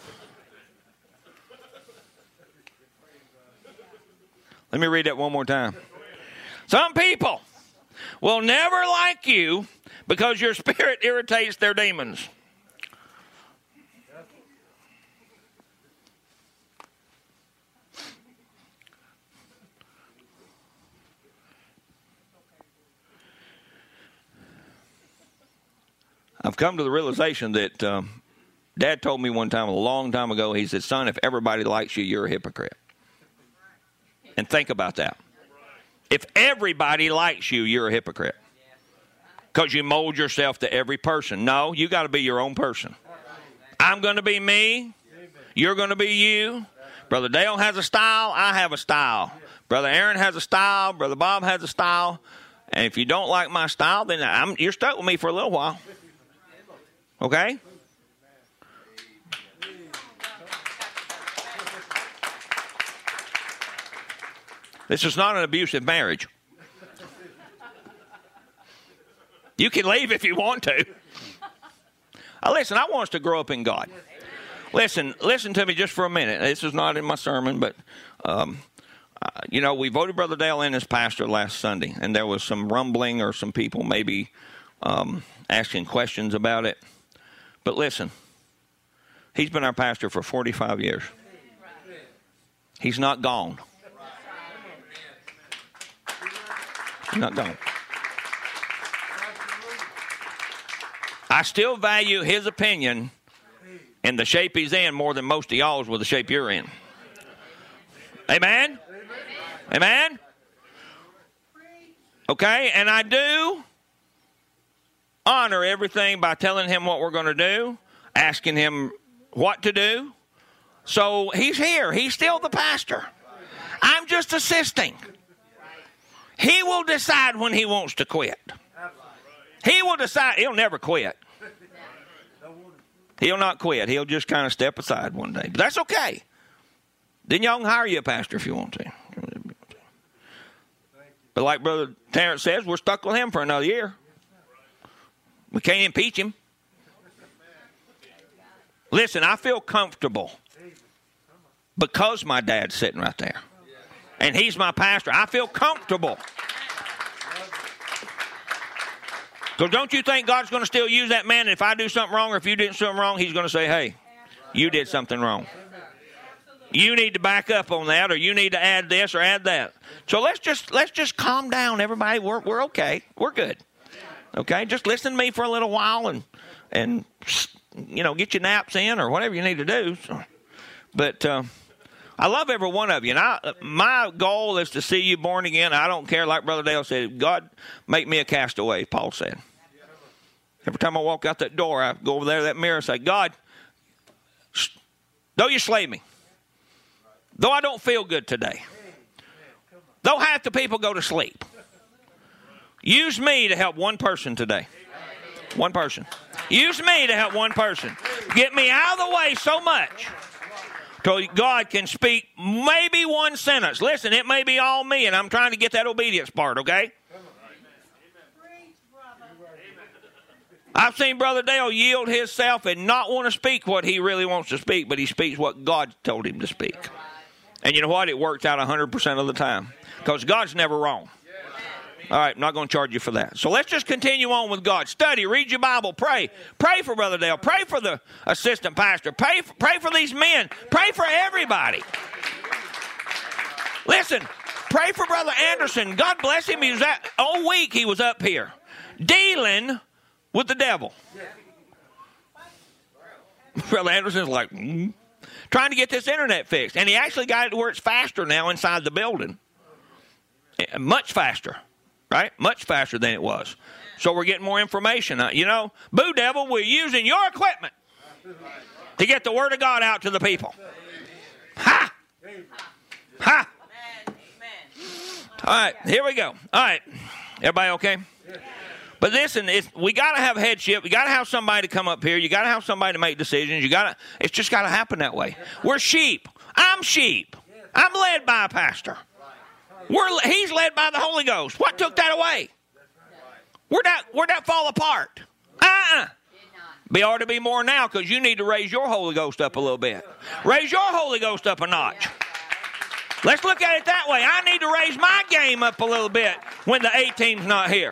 Let me read that one more time. Some people will never like you because your spirit irritates their demons. I've come to the realization that um, Dad told me one time, a long time ago, he said, son, if everybody likes you, you're a hypocrite. And think about that. If everybody likes you, you're a hypocrite. Because you mold yourself to every person. No, you got to be your own person. I'm going to be me. You're going to be you. Brother Dale has a style. I have a style. Brother Aaron has a style. Brother Bob has a style. And if you don't like my style, then I'm, you're stuck with me for a little while. Okay? This is not an abusive marriage. You can leave if you want to. Uh, listen, I want us to grow up in God. Listen, listen to me just for a minute. This is not in my sermon, but, um, uh, you know, we voted Brother Dale in as pastor last Sunday, and there was some rumbling or some people maybe um, asking questions about it. But listen, he's been our pastor for forty-five years. He's not gone. He's not gone. I still value his opinion and the shape he's in more than most of y'all's with the shape you're in. Amen? Amen? Okay, and I do honor everything by telling him what we're going to do, asking him what to do. So he's here. He's still the pastor. I'm just assisting. He will decide when he wants to quit. He will decide. He'll never quit. He'll not quit. He'll just kind of step aside one day. But that's okay. Then y'all can hire you a pastor if you want to. But like Brother Terrence says, we're stuck with him for another year. We can't impeach him. Listen, I feel comfortable because my dad's sitting right there. And he's my pastor. I feel comfortable. So don't you think God's going to still use that man? And if I do something wrong or if you did something wrong, he's going to say, hey, you did something wrong. You need to back up on that, or you need to add this or add that. So let's just let's just calm down, everybody. We're we're okay. We're good. Okay? Just listen to me for a little while and and you know, get your naps in or whatever you need to do. So, but uh, I love every one of you. And I, my goal is to see you born again. I don't care, like Brother Dale said, God, make me a castaway, Paul said. Every time I walk out that door, I go over there to that mirror and say, God, though you slay me, though I don't feel good today, though half the people go to sleep, use me to help one person today. One person. Use me to help one person. Get me out of the way so much so God can speak maybe one sentence. Listen, it may be all me, and I'm trying to get that obedience part, okay? I've seen Brother Dale yield himself and not want to speak what he really wants to speak, but he speaks what God told him to speak. And you know what? It works out one hundred percent of the time because God's never wrong. All right, I'm not going to charge you for that. So let's just continue on with God. Study, read your Bible, pray. Pray for Brother Dale. Pray for the assistant pastor. Pray for, pray for these men. Pray for everybody. Listen, pray for Brother Anderson. God bless him. He was at, all week he was up here dealing with the devil. Brother Anderson's like, mm, trying to get this internet fixed. And he actually got it to where it's faster now inside the building. Much faster, right? Much faster than it was. So we're getting more information. Uh, you know, boo devil, we're using your equipment to get the word of God out to the people. Ha! Ha! All right, here we go. All right, everybody okay? But listen, it's, we got to have headship. We got to have somebody to come up here. You got to have somebody to make decisions. You got to. It's just got to happen that way. We're sheep. I'm sheep. I'm led by a pastor. We're he's led by the Holy Ghost. What took that away? Where'd that where'd that fall apart? Uh-uh. Be ought to be more now because you need to raise your Holy Ghost up a little bit. Raise your Holy Ghost up a notch. Let's look at it that way. I need to raise my game up a little bit when the A team's not here.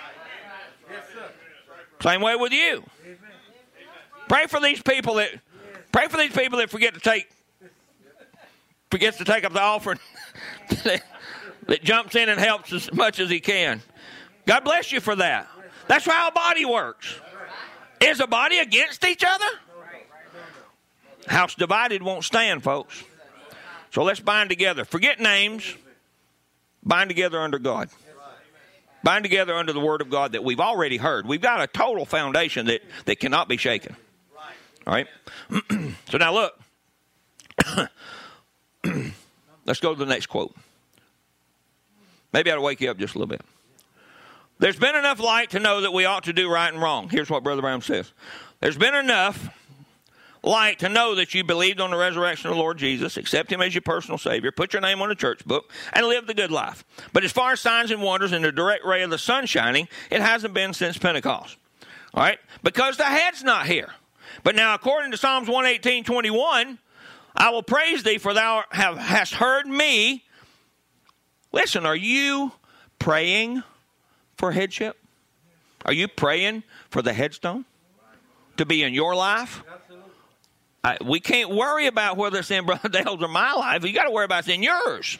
Same way with you. Pray for these people that pray for these people that forget to take forgets to take up the offering. That jumps in and helps as much as he can. God bless you for that. That's how a body works. Is a body against each other? House divided won't stand, folks. So let's bind together. Forget names. Bind together under God. Bind together under the Word of God that we've already heard. We've got a total foundation that, that cannot be shaken. All right? So now look. Let's go to the next quote. Maybe I ought to wake you up just a little bit. There's been enough light to know that we ought to do right and wrong. Here's what Brother Brown says. There's been enough light to know that you believed on the resurrection of the Lord Jesus, accept him as your personal Savior, put your name on the church book, and live the good life. But as far as signs and wonders and the direct ray of the sun shining, it hasn't been since Pentecost. All right? Because the head's not here. But now, according to Psalms one eighteen, twenty-one, I will praise thee, for thou have, hast heard me. Listen, are you praying for headship? Are you praying for the headstone to be in your life? I, we can't worry about whether it's in Brother Dale's or my life. You got to worry about it's in yours.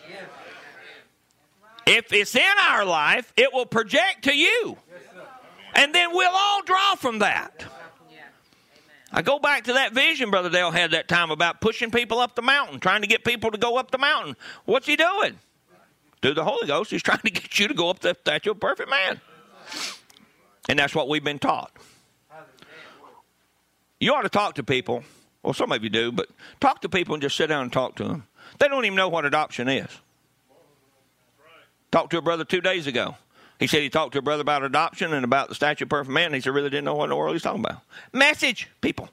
If it's in our life, it will project to you. And then we'll all draw from that. I go back to that vision Brother Dale had that time about pushing people up the mountain, trying to get people to go up the mountain. What's he doing? Through the Holy Ghost, he's trying to get you to go up the statue of a perfect man. And that's what we've been taught. You ought to talk to people. Well, some of you do, but talk to people and just sit down and talk to them. They don't even know what adoption is. Talked to a brother two days ago. He said he talked to a brother about adoption and about the statue of perfect man, and he said really didn't know what in the world he's talking about. Message, people.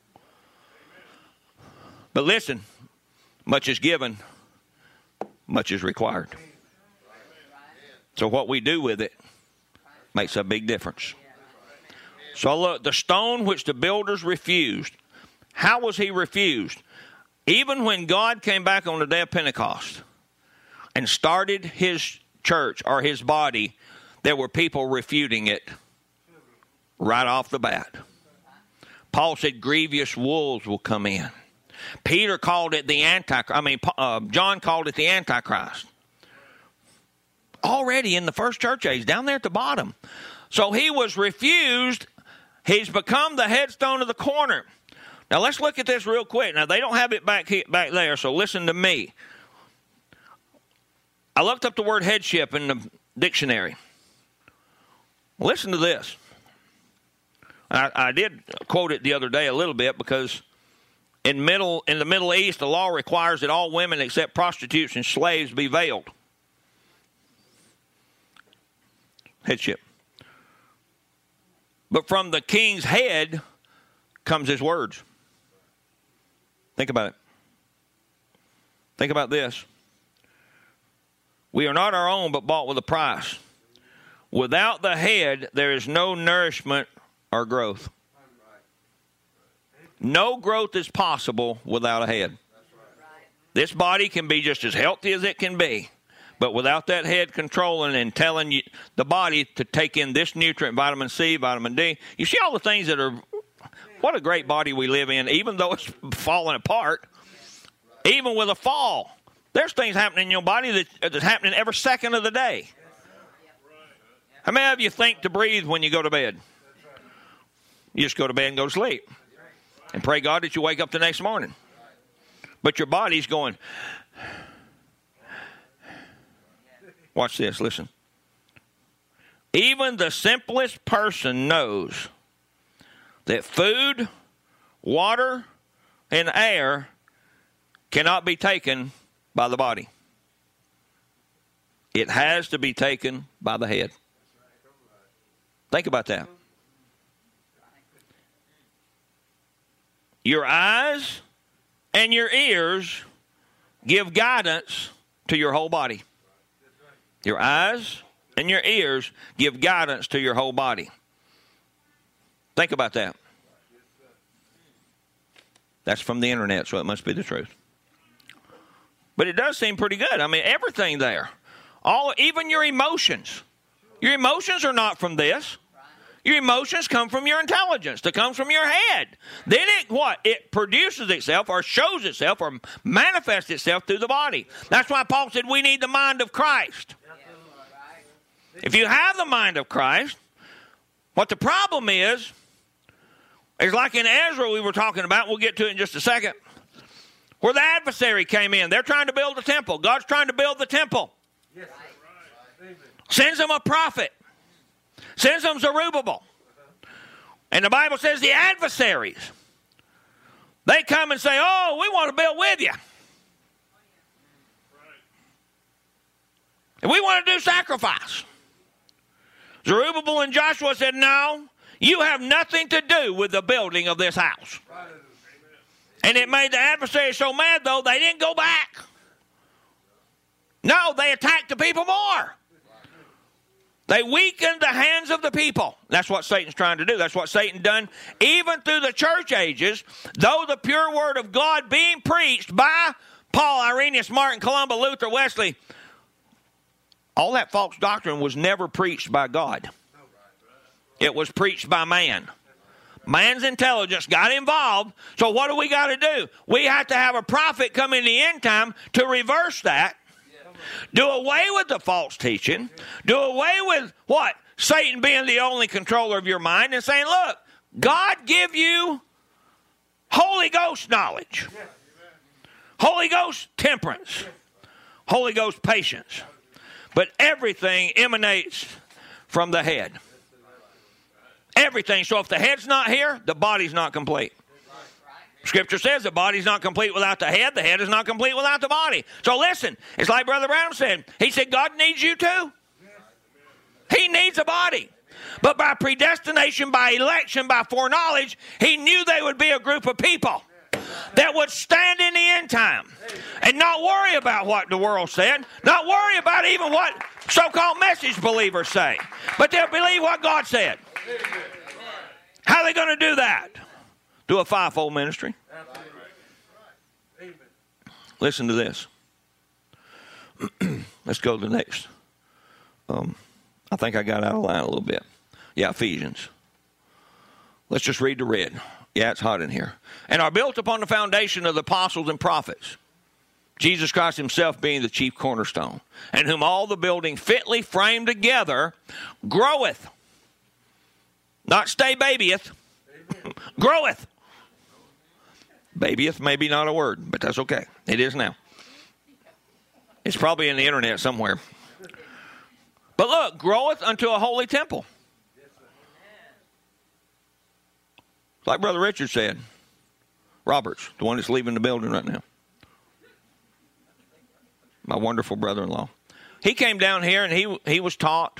But listen, much is given, much is required. So what we do with it makes a big difference. So look, the stone which the builders refused. How was he refused? Even when God came back on the day of Pentecost and started his church or his body, there were people refuting it right off the bat. Paul said grievous wolves will come in. Peter called it the Antichrist. I mean, uh, John called it the Antichrist. Already in the first church age, down there at the bottom. So he was refused. He's become the headstone of the corner. Now, let's look at this real quick. Now, they don't have it back here, back there, so listen to me. I looked up the word headship in the dictionary. Listen to this. I, I did quote it the other day a little bit because in middle in the Middle East, the law requires that all women except prostitutes and slaves be veiled. Headship. But from the king's head comes his words. Think about it. Think about this. We are not our own, but bought with a price. Without the head, there is no nourishment or growth. No growth is possible without a head. This body can be just as healthy as it can be. But without that head controlling and telling you, the body to take in this nutrient, vitamin C, vitamin D, you see all the things that are, what a great body we live in, even though it's falling apart, even with a fall. There's things happening in your body that, that's happening every second of the day. How many of you think to breathe when you go to bed? You just go to bed and go to sleep. And pray God that you wake up the next morning. But your body's going. Watch this, listen. Even the simplest person knows that food, water, and air cannot be taken by the body. It has to be taken by the head. Think about that. Your eyes and your ears give guidance to your whole body. Your eyes and your ears give guidance to your whole body. Think about that. That's from the internet, so it must be the truth. But it does seem pretty good. I mean, everything there. All, even your emotions. Your emotions are not from this. Your emotions come from your intelligence. That comes from your head. Then it what? It produces itself or shows itself or manifests itself through the body. That's why Paul said we need the mind of Christ. If you have the mind of Christ, what the problem is, is like in Ezra we were talking about, we'll get to it in just a second, where the adversary came in. They're trying to build the temple. God's trying to build the temple. Sends them a prophet. Sends them Zerubbabel. And the Bible says the adversaries, they come and say, oh, we want to build with you. And we want to do sacrifice. Zerubbabel and Joshua said, no, you have nothing to do with the building of this house. And it made the adversaries so mad, though, they didn't go back. No, they attacked the people more. They weakened the hands of the people. That's what Satan's trying to do. That's what Satan done even through the church ages. Though the pure word of God being preached by Paul, Irenaeus, Martin, Columba, Luther, Wesley, all that false doctrine was never preached by God. It was preached by man. Man's intelligence got involved. So what do we got to do? We have to have a prophet come in the end time to reverse that. Do away with the false teaching. Do away with what? Satan being the only controller of your mind and saying, look, God give you Holy Ghost knowledge. Holy Ghost temperance. Holy Ghost patience. But everything emanates from the head. Everything. So if the head's not here, the body's not complete. Scripture says the body's not complete without the head. The head is not complete without the body. So listen, it's like Brother Branham said. He said, God needs you too. He needs a body. But by predestination, by election, by foreknowledge, he knew they would be a group of people that would stand in the end time and not worry about what the world said, not worry about even what so-called message believers say, but they'll believe what God said. How are they going to do that? Do a fivefold ministry. Listen to this. Let's go to the next. Um, I think I got out of line a little bit. Yeah, Ephesians. Let's just read the red. Yeah, it's hot in here. And are built upon the foundation of the apostles and prophets, Jesus Christ himself being the chief cornerstone, and whom all the building fitly framed together groweth. Not stay babyeth. Groweth. Babyeth may be not a word, but that's okay. It is now. It's probably in the internet somewhere. But look, groweth unto a holy temple. Like Brother Richard said. Roberts, the one that's leaving the building right now. My wonderful brother-in-law. He came down here and he he was taught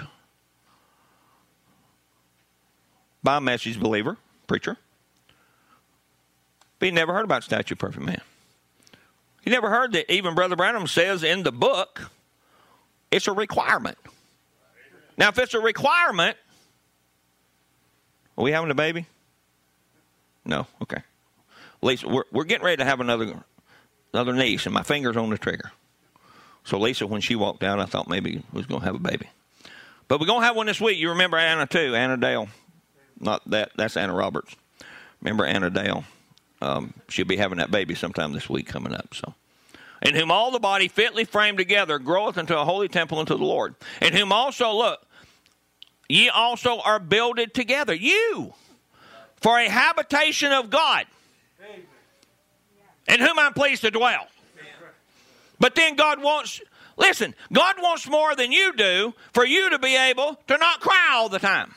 by a message believer, preacher. But he never heard about Statue of Perfect Man. He never heard that even Brother Branham says in the book, it's a requirement. Now, if it's a requirement, are we having a baby? No? Okay. Lisa, we're, we're getting ready to have another, another niece, and my finger's on the trigger. So Lisa, when she walked out, I thought maybe we was going to have a baby. But we're going to have one this week. You remember Anna, too. Anna Dale. Not that. That's Anna Roberts. Remember Anna Dale. Um, she'll be having that baby sometime this week coming up. So, in whom all the body fitly framed together groweth into a holy temple unto the Lord. In whom also, look, ye also are builded together. You. For a habitation of God. In whom I'm pleased to dwell. But then God wants... Listen, God wants more than you do for you to be able to not cry all the time.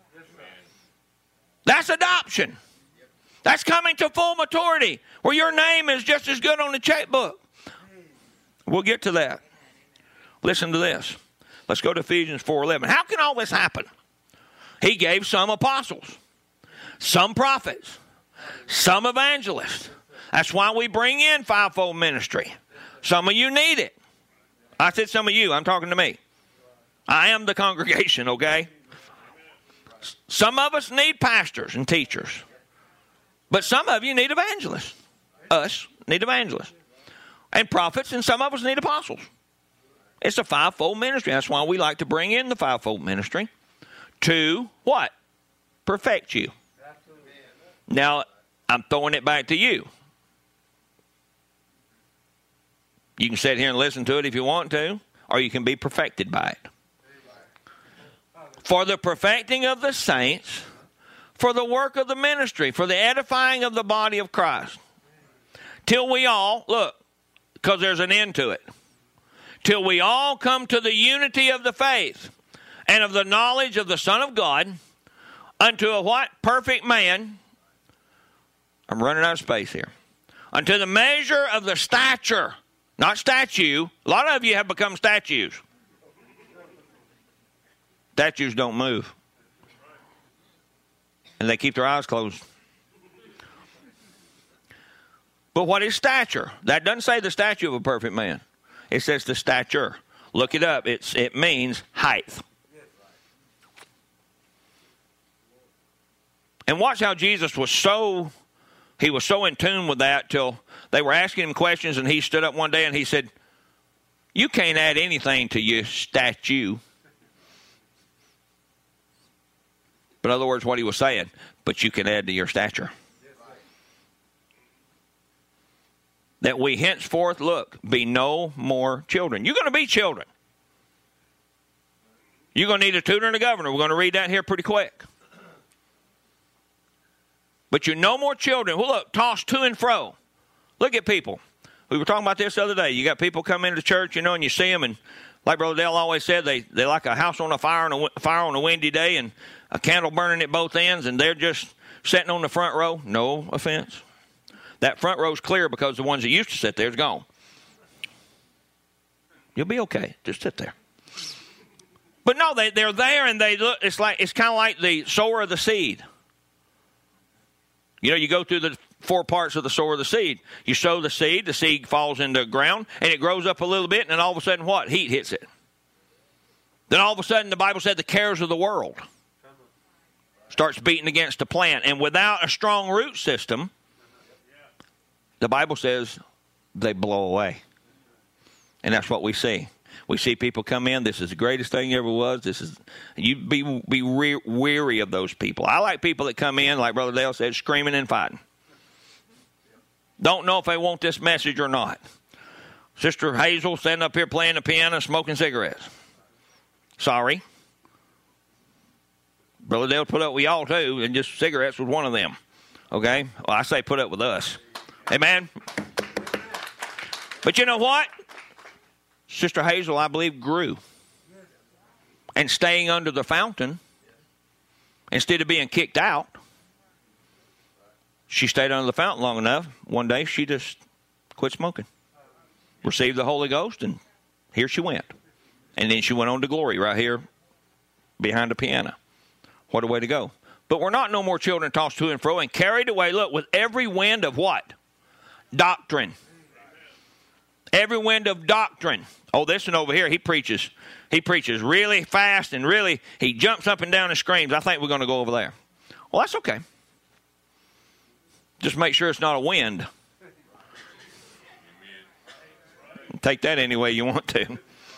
That's adoption. That's coming to full maturity where your name is just as good on the checkbook. We'll get to that. Listen to this. Let's go to Ephesians four eleven. How can all this happen? He gave some apostles, some prophets, some evangelists. That's why we bring in fivefold ministry. Some of you need it. I said some of you. I'm talking to me. I am the congregation, okay? Some of us need pastors and teachers. But some of you need evangelists. Us need evangelists. And prophets, and some of us need apostles. It's a fivefold ministry. That's why we like to bring in the fivefold ministry to what? Perfect you. Now, I'm throwing it back to you. You can sit here and listen to it if you want to, or you can be perfected by it. For the perfecting of the saints, for the work of the ministry, for the edifying of the body of Christ. Till we all, look, because there's an end to it. Till we all come to the unity of the faith and of the knowledge of the Son of God, unto a what? Perfect man. I'm running out of space here. Unto the measure of the stature. Not statue. A lot of you have become statues. Statues don't move. And they keep their eyes closed. But what is stature? That doesn't say the statue of a perfect man. It says the stature. Look it up. It's, it means height. And watch how Jesus was so, he was so in tune with that till they were asking him questions, and he stood up one day and he said, you can't add anything to your statue. But in other words, what he was saying, but you can add to your stature. That we henceforth, look, be no more children. You're going to be children. You're going to need a tutor and a governor. We're going to read that here pretty quick. But you're no more children. Well, look, tossed to and fro. Look at people. We were talking about this the other day. You got people come into church, you know, and you see them, and like Brother Dale always said, they they like a house on a fire on a fire on a windy day, and a candle burning at both ends, and they're just sitting on the front row. No offense. That front row's clear because the ones that used to sit there is gone. You'll be okay. Just sit there. But no, they they're there, and they look. It's like it's kind of like the sower of the seed. You know, you go through the four parts of the sower of the seed. You sow the seed, the seed falls into the ground, and it grows up a little bit, and then all of a sudden what? Heat hits it. Then all of a sudden the Bible said the cares of the world starts beating against the plant. And without a strong root system, the Bible says they blow away. And that's what we see. We see people come in. This is the greatest thing ever was. This is you be be re- weary of those people. I like people that come in, like Brother Dale said, screaming and fighting. Don't know if they want this message or not. Sister Hazel standing up here playing the piano, smoking cigarettes. Sorry. Brother Dale put up with y'all too, and just cigarettes was one of them. Okay? Well, I say put up with us. Amen? But you know what? Sister Hazel, I believe, grew. And staying under the fountain, instead of being kicked out, she stayed under the fountain long enough. One day, she just quit smoking. Received the Holy Ghost, and here she went. And then she went on to glory right here behind the piano. What a way to go. But we're not no more children tossed to and fro and carried away, look, with every wind of what? Doctrine. Every wind of doctrine. Oh, this one over here, he preaches. He preaches really fast and really, he jumps up and down and screams. I think we're going to go over there. Well, that's okay. Just make sure it's not a wind. Take that any way you want to.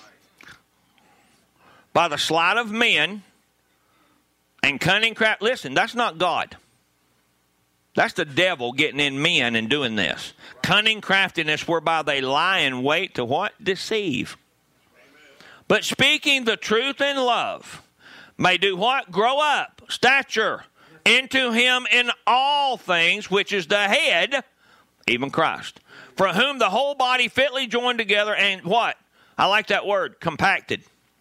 By the sleight of men and cunning craft. Listen, that's not God. That's the devil getting in men and doing this. Cunning craftiness whereby they lie in wait to what? Deceive. But speaking the truth in love may do what? Grow up, stature, into him in all things, which is the head, even Christ, for whom the whole body fitly joined together and what? I like that word, compacted.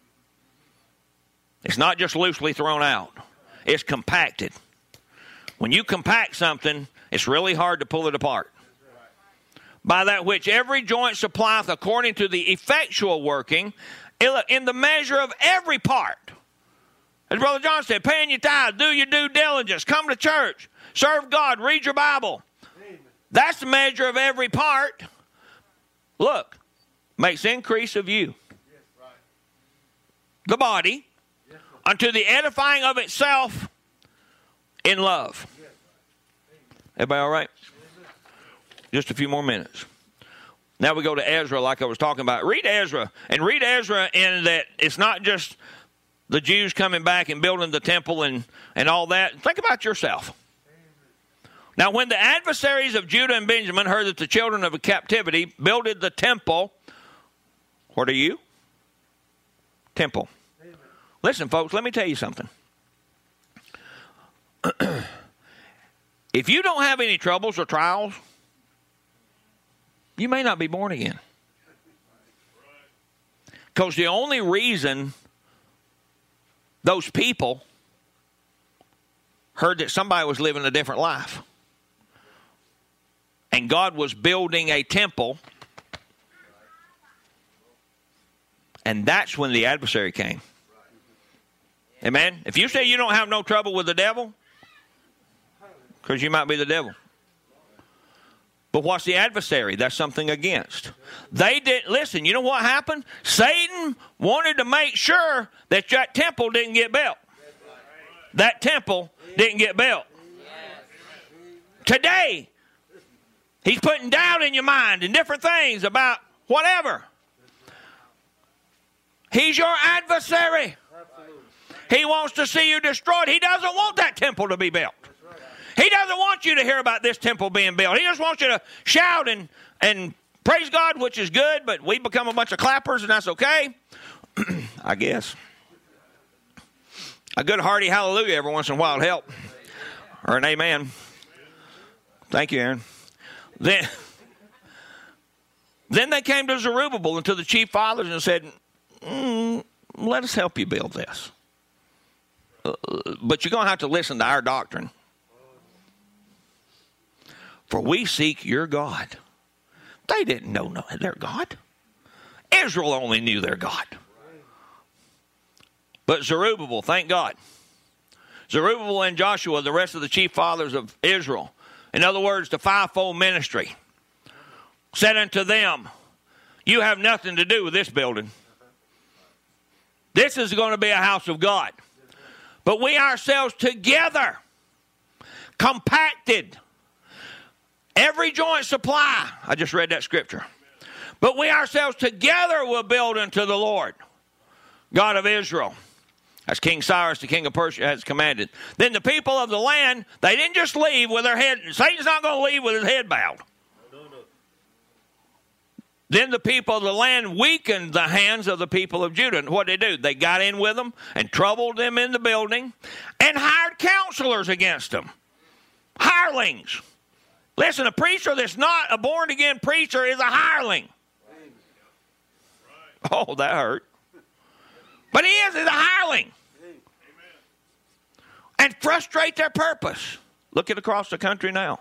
It's not just loosely thrown out. It's compacted. When you compact something, it's really hard to pull it apart. By that which every joint supplieth according to the effectual working in the measure of every part. As Brother John said, paying your tithe, do your due diligence, come to church, serve God, read your Bible. Amen. That's the measure of every part. Look, makes increase of you. Yes, right. The body, yes, unto the edifying of itself in love. Yes. Everybody all right? Yes, just a few more minutes. Now we go to Ezra like I was talking about. Read Ezra, and read Ezra in that it's not just the Jews coming back and building the temple and, and all that. Think about yourself. Now, when the adversaries of Judah and Benjamin heard that the children of captivity builded the temple, what are you? Temple. Amen. Listen, folks, let me tell you something. If you don't have any troubles or trials, you may not be born again. Because the only reason those people heard that somebody was living a different life and God was building a temple, and that's when the adversary came. Amen? If you say you don't have no trouble with the devil, because you might be the devil. But what's the adversary? That's something against. They didn't, listen, you know what happened? Satan wanted to make sure that that temple didn't get built. That temple didn't get built. Today, he's putting doubt in your mind and different things about whatever. He's your adversary. He wants to see you destroyed. He doesn't want that temple to be built. He doesn't want you to hear about this temple being built. He just wants you to shout and, and praise God, which is good, but we become a bunch of clappers, and that's okay, I guess. A good hearty hallelujah every once in a while will help. Or an amen. Thank you, Aaron. Then, then they came to Zerubbabel and to the chief fathers and said, mm, let us help you build this. Uh, but you're going to have to listen to our doctrine. For we seek your God. They didn't know no, their God. Israel only knew their God. But Zerubbabel, thank God. Zerubbabel and Joshua, the rest of the chief fathers of Israel, in other words, the fivefold ministry, said unto them, you have nothing to do with this building. This is going to be a house of God. But we ourselves together, compacted, every joint supply. I just read that scripture. But we ourselves together will build unto the Lord, God of Israel, as King Cyrus, the king of Persia, has commanded. Then the people of the land, they didn't just leave with their head. Satan's not going to leave with his head bowed. No, no. Then the people of the land weakened the hands of the people of Judah. And what did they do? They got in with them and troubled them in the building and hired counselors against them. Hirelings. Listen, a preacher that's not a born-again preacher is a hireling. Oh, that hurt. But he is, he's a hireling. And frustrate their purpose. Look at across the country now.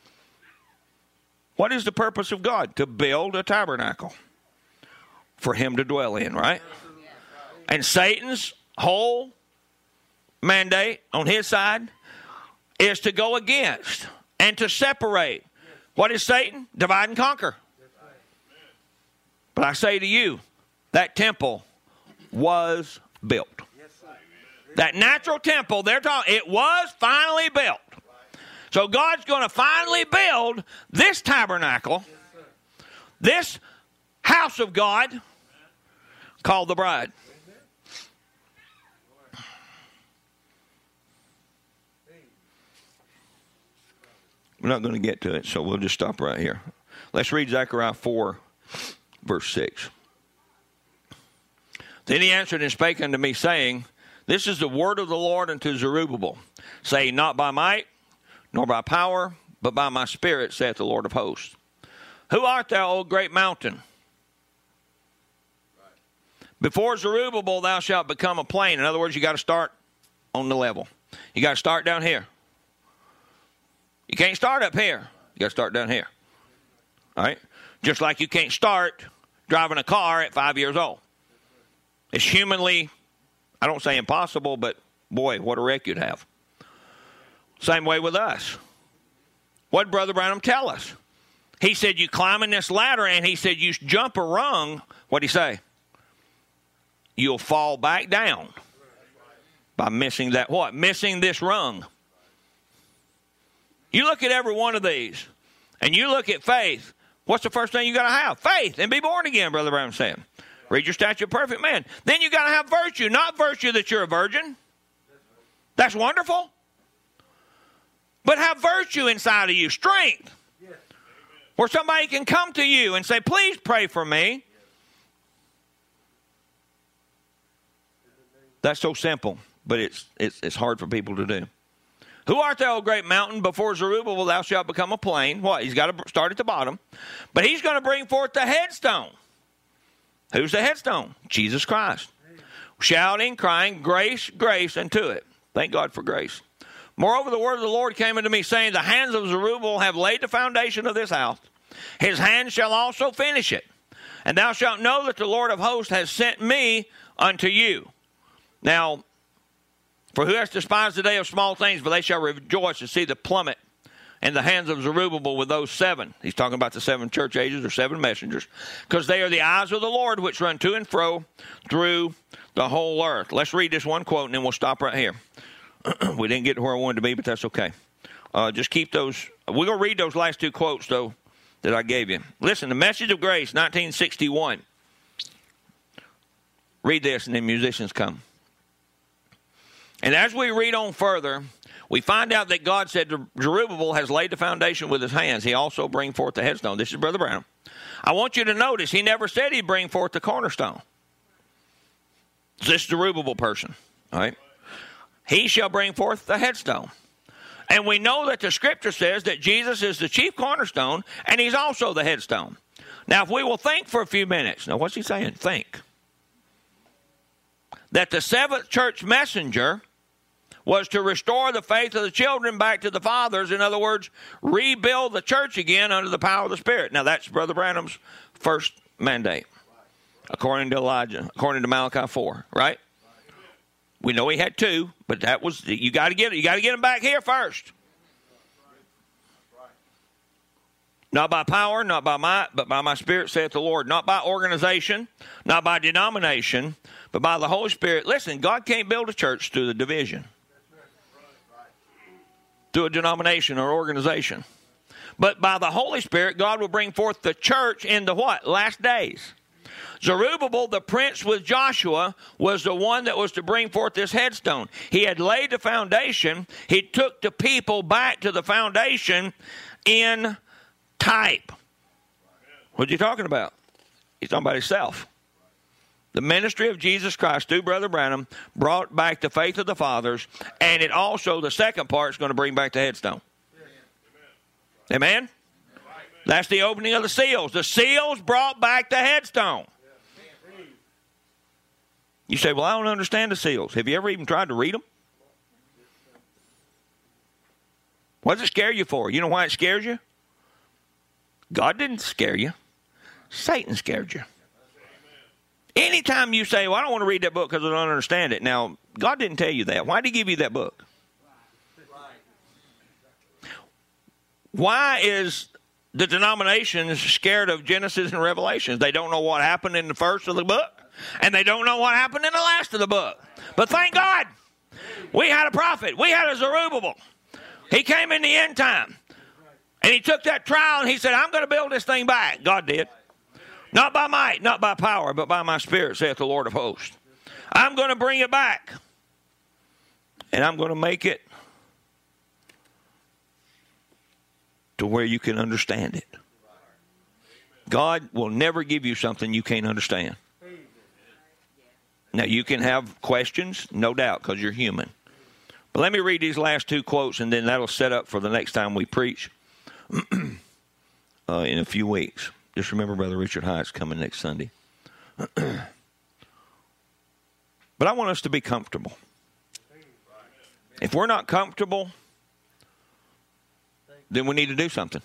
What is the purpose of God? To build a tabernacle for him to dwell in, right? And Satan's whole mandate on his side is to go against and to separate. What is Satan? Divide and conquer. But I say to you, that temple was built. That natural temple, they're talking, it was finally built. So God's going to finally build this tabernacle, this house of God called the bride. We're not going to get to it, so we'll just stop right here. Let's read Zechariah four, verse six. Then he answered and spake unto me, saying, This is the word of the Lord unto Zerubbabel, saying, Not by might, nor by power, but by my spirit, saith the Lord of hosts. Who art thou, O great mountain? Before Zerubbabel thou shalt become a plain. In other words, you got to start on the level. You got to start down here. You can't start up here. You got to start down here. All right? Just like you can't start driving a car at five years old. It's humanly, I don't say impossible, but boy, what a wreck you'd have. Same way with us. What did Brother Branham tell us? He said, you climb in this ladder, and he said, you jump a rung. What did he say? You'll fall back down by missing that what? Missing this rung. You look at every one of these, and you look at faith. What's the first thing you got to have? Faith, and be born again, Brother Branham said. Read your statute of perfect man. Then you got to have virtue, not virtue that you're a virgin. That's wonderful. But have virtue inside of you, strength. Where somebody can come to you and say, please pray for me. That's so simple, but it's, it's, it's hard for people to do. Who art thou, O great mountain? Before Zerubbabel thou shalt become a plain. What? He's got to start at the bottom. But he's going to bring forth the headstone. Who's the headstone? Jesus Christ. Shouting, crying, grace, grace unto it. Thank God for grace. Moreover, the word of the Lord came unto me, saying, the hands of Zerubbabel have laid the foundation of this house. His hands shall also finish it. And thou shalt know that the Lord of hosts has sent me unto you. Now, for who has despised the day of small things, for they shall rejoice to see the plummet in the hands of Zerubbabel with those seven. He's talking about the seven church ages or seven messengers. Because they are the eyes of the Lord which run to and fro through the whole earth. Let's read this one quote and then we'll stop right here. We didn't get to where I wanted to be, but that's okay. Uh, just keep those. We're going to read those last two quotes, though, that I gave you. Listen, the Message of Grace, nineteen sixty-one. Read this and then musicians come. And as we read on further, we find out that God said Zerubbabel has laid the foundation with his hands. He also bring forth the headstone. This is Brother Branham. I want you to notice he never said he'd bring forth the cornerstone. This Zerubbabel person, all right? He shall bring forth the headstone. And we know that the scripture says that Jesus is the chief cornerstone, and he's also the headstone. Now, if we will think for a few minutes. Now, what's he saying? Think. That the seventh church messenger was to restore the faith of the children back to the fathers. In other words, rebuild the church again under the power of the Spirit. Now, that's Brother Branham's first mandate, according to Elijah, according to Malachi four, right? We know he had two, but that was you got to get you got to get them back here first. Not by power, not by might, but by my Spirit, saith the Lord. Not by organization, not by denomination, but by the Holy Spirit. Listen, God can't build a church through the division, through a denomination or organization. But by the Holy Spirit, God will bring forth the church in the what? Last days. Zerubbabel, the prince with Joshua, was the one that was to bring forth this headstone. He had laid the foundation. He took the people back to the foundation in type. What are you talking about? He's talking about himself. The ministry of Jesus Christ through Brother Branham brought back the faith of the fathers, and it also, the second part, is going to bring back the headstone. Amen? Amen? That's the opening of the seals. The seals brought back the headstone. You say, well, I don't understand the seals. Have you ever even tried to read them? What does it scare you for? You know why it scares you? God didn't scare you. Satan scared you. Anytime you say, well, I don't want to read that book because I don't understand it. Now, God didn't tell you that. Why did he give you that book? Why is the denomination scared of Genesis and Revelations? They don't know what happened in the first of the book, and they don't know what happened in the last of the book. But thank God, we had a prophet. We had a Zerubbabel. He came in the end time, and he took that trial, and he said, I'm going to build this thing back. God did. Not by might, not by power, but by my Spirit, saith the Lord of hosts. I'm going to bring it back. And I'm going to make it to where you can understand it. God will never give you something you can't understand. Now, you can have questions, no doubt, because you're human. But let me read these last two quotes, and then that'll set up for the next time we preach uh, in a few weeks. Just remember Brother Richard Hyatt's coming next Sunday. But I want us to be comfortable. If we're not comfortable, then we need to do something.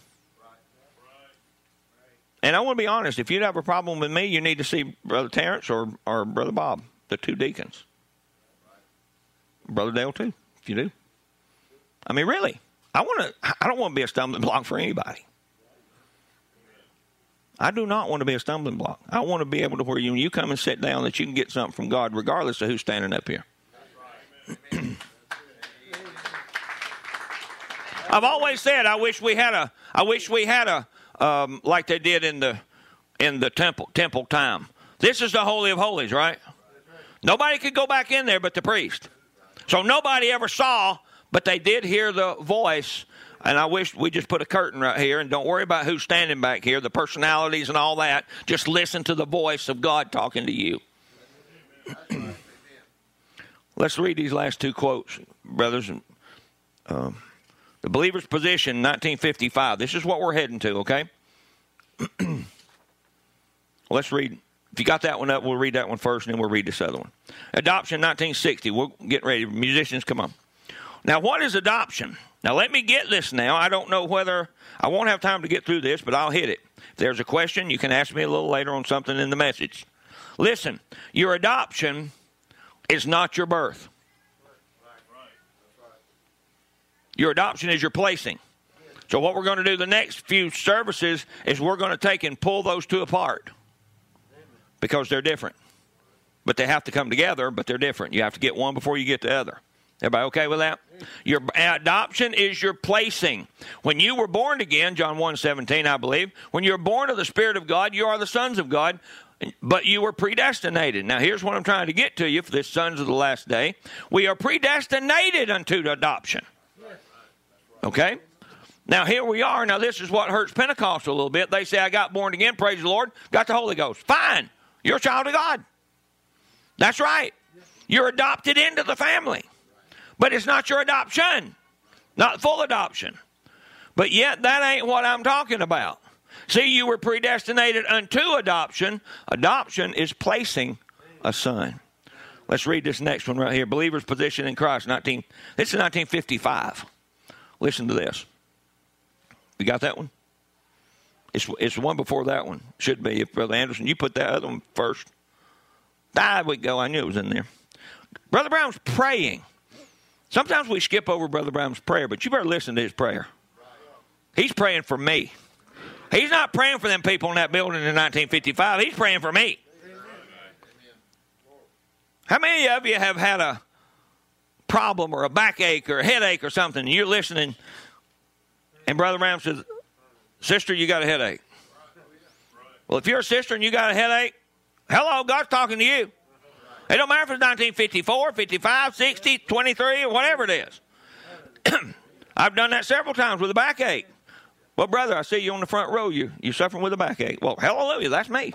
And I want to be honest, if you'd have a problem with me, you need to see Brother Terrence or, or Brother Bob, the two deacons. Brother Dale, too, if you do. I mean, really, I want to. I don't want to be a stumbling block for anybody. I do not want to be a stumbling block. I want to be able to where you, when you come and sit down, that you can get something from God, regardless of who's standing up here. I've always said, I wish we had a. I wish we had a. Um, like they did in the in the temple temple time. This is the Holy of Holies, right? Nobody could go back in there but the priest. So nobody ever saw, but they did hear the voice. And I wish we just put a curtain right here and don't worry about who's standing back here, the personalities and all that. Just listen to the voice of God talking to you. Let's read these last two quotes, brothers. Um, The Believer's Position, nineteen fifty-five. This is what we're heading to, okay? Let's read. If you got that one up, we'll read that one first, and then we'll read this other one. Adoption, nineteen sixty. We'll get ready. Musicians, come on. Now, what is adoption? Now, let me get this now. I don't know whether, I won't have time to get through this, but I'll hit it. If there's a question, you can ask me a little later on something in the message. Listen, your adoption is not your birth. Your adoption is your placing. So what we're going to do the next few services is we're going to take and pull those two apart because they're different. But they have to come together, but they're different. You have to get one before you get the other. Everybody okay with that? Your adoption is your placing. When you were born again, John one seventeen, I believe, when you're born of the Spirit of God, you are the sons of God, but you were predestinated. Now, here's what I'm trying to get to you for this sons of the last day. We are predestinated unto adoption. Okay? Now, here we are. Now, this is what hurts Pentecost a little bit. They say, I got born again, praise the Lord, got the Holy Ghost. Fine. You're a child of God. That's right. You're adopted into the family. But it's not your adoption. Not full adoption. But yet, that ain't what I'm talking about. See, you were predestinated unto adoption. Adoption is placing a son. Let's read this next one right here. Believer's Position in Christ. nineteen This is nineteen fifty-five. Listen to this. You got that one? It's it's the one before that one. Should be. If Brother Anderson, you put that other one first. There we go. I knew it was in there. Brother Brown's praying. Sometimes we skip over Brother Brown's prayer, but you better listen to his prayer. He's praying for me. He's not praying for them people in that building in nineteen fifty-five. He's praying for me. How many of you have had a problem or a backache or a headache or something, and you're listening, and Brother Brown says, sister, you got a headache. Well, if you're a sister and you got a headache, hello, God's talking to you. It don't matter if it's nineteen fifty-four, fifty-five, sixty, twenty-three, or whatever it is. I've done that several times with a backache. Well, brother, I see you on the front row. You, you're suffering with a backache. Well, hallelujah, that's me.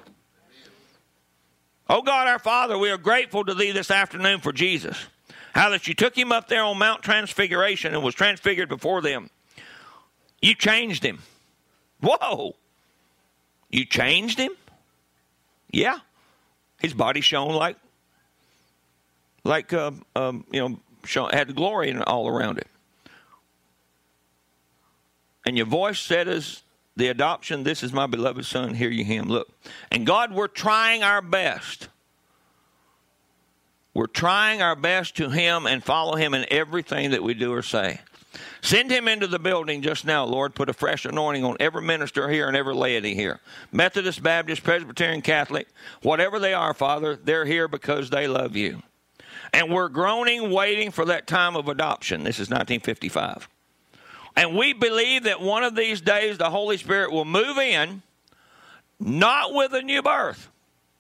Oh, God, our Father, we are grateful to Thee this afternoon for Jesus. How that you took Him up there on Mount Transfiguration and was transfigured before them. You changed Him. Whoa. You changed Him? Yeah. His body shone like, like uh, um, you know, shone, had glory in all around it. And your voice said as the adoption, this is my beloved Son, hear ye Him. Look. And God, we're trying our best. We're trying our best to Him and follow Him in everything that we do or say. Send Him into the building just now, Lord. Put a fresh anointing on every minister here and every laity here. Methodist, Baptist, Presbyterian, Catholic, whatever they are, Father, they're here because they love You. And we're groaning, waiting for that time of adoption. This is nineteen fifty-five. And we believe that one of these days the Holy Spirit will move in not with a new birth.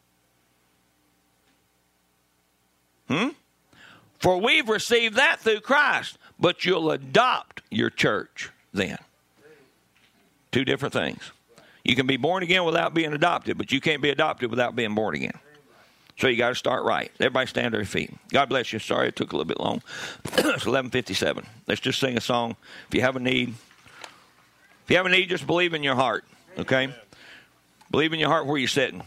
Hmm? For we've received that through Christ, but you'll adopt your church then. Two different things. You can be born again without being adopted, but you can't be adopted without being born again. So you got to start right. Everybody stand to their feet. God bless you. Sorry it took a little bit long. It's eleven fifty-seven. Let's just sing a song. If you have a need, if you have a need, just believe in your heart. Okay? Amen. Believe in your heart where you're sitting.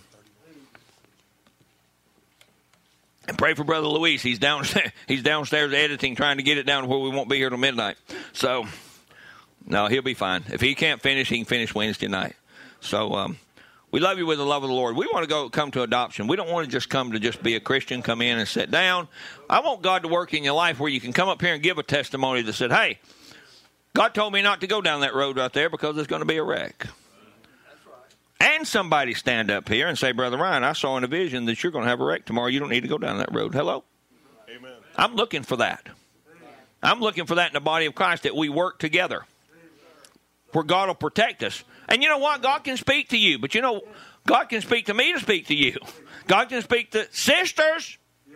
And pray for Brother Luis. He's downstairs, he's downstairs editing, trying to get it down to where we won't be here till midnight. So, no, he'll be fine. If he can't finish, he can finish Wednesday night. So, um, we love you with the love of the Lord. We want to go come to adoption. We don't want to just come to just be a Christian, come in and sit down. I want God to work in your life where you can come up here and give a testimony that said, hey, God told me not to go down that road right there because there's going to be a wreck. That's right. And somebody stand up here and say, Brother Ryan, I saw in a vision that you're going to have a wreck tomorrow. You don't need to go down that road. Hello? Amen. I'm looking for that. I'm looking for that in the body of Christ, that we work together where God will protect us. And you know what? God can speak to you. But you know, God can speak to me to speak to you. God can speak to sisters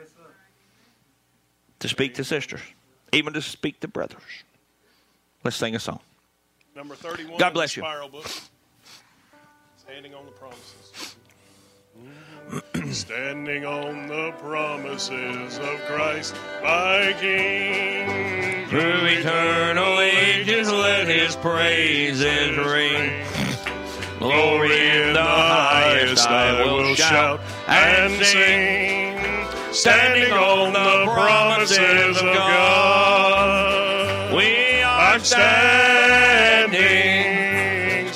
to speak to sisters. Even to speak to brothers. Let's sing a song. Number thirty-one. God bless in the you. Spiral book. Standing on the promises. Standing on the promises of Christ, my King. Through eternal ages, let his praises ring. Glory in the highest, I will shout and sing. Standing on the promises of God, we are standing,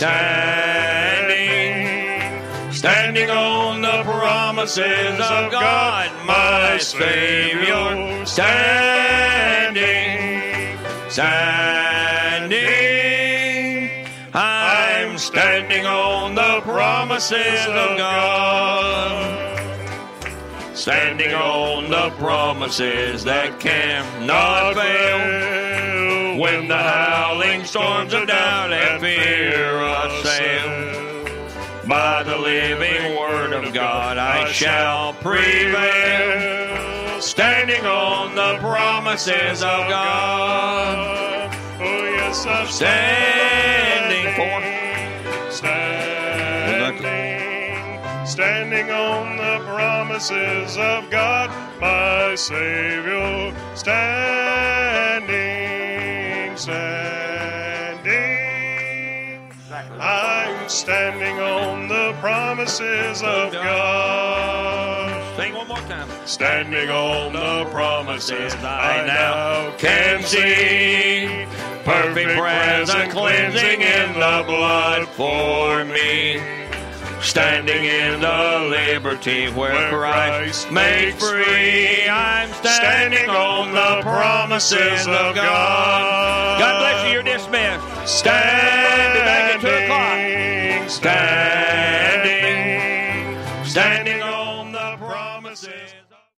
standing, standing on the promises of God, my Savior. Standing, standing, I'm standing on the promises of God. Standing on the promises that cannot fail. When the howling storms of doubt and fear assail, by the living word of God I shall prevail. Standing on the promises of God. Oh yes, I'm Standing for. Standing, standing on the promises of God, my Savior. Standing, standing, I'm standing on the promises of God. Sing one more time. Standing on the promises I now can see. Perfect present cleansing in the blood for me. Standing in the liberty where, where Christ, Christ made free. I'm standing on the promises of God. God bless you. You're dismissed. Standing, back at two o'clock. Standing, standing on the promises of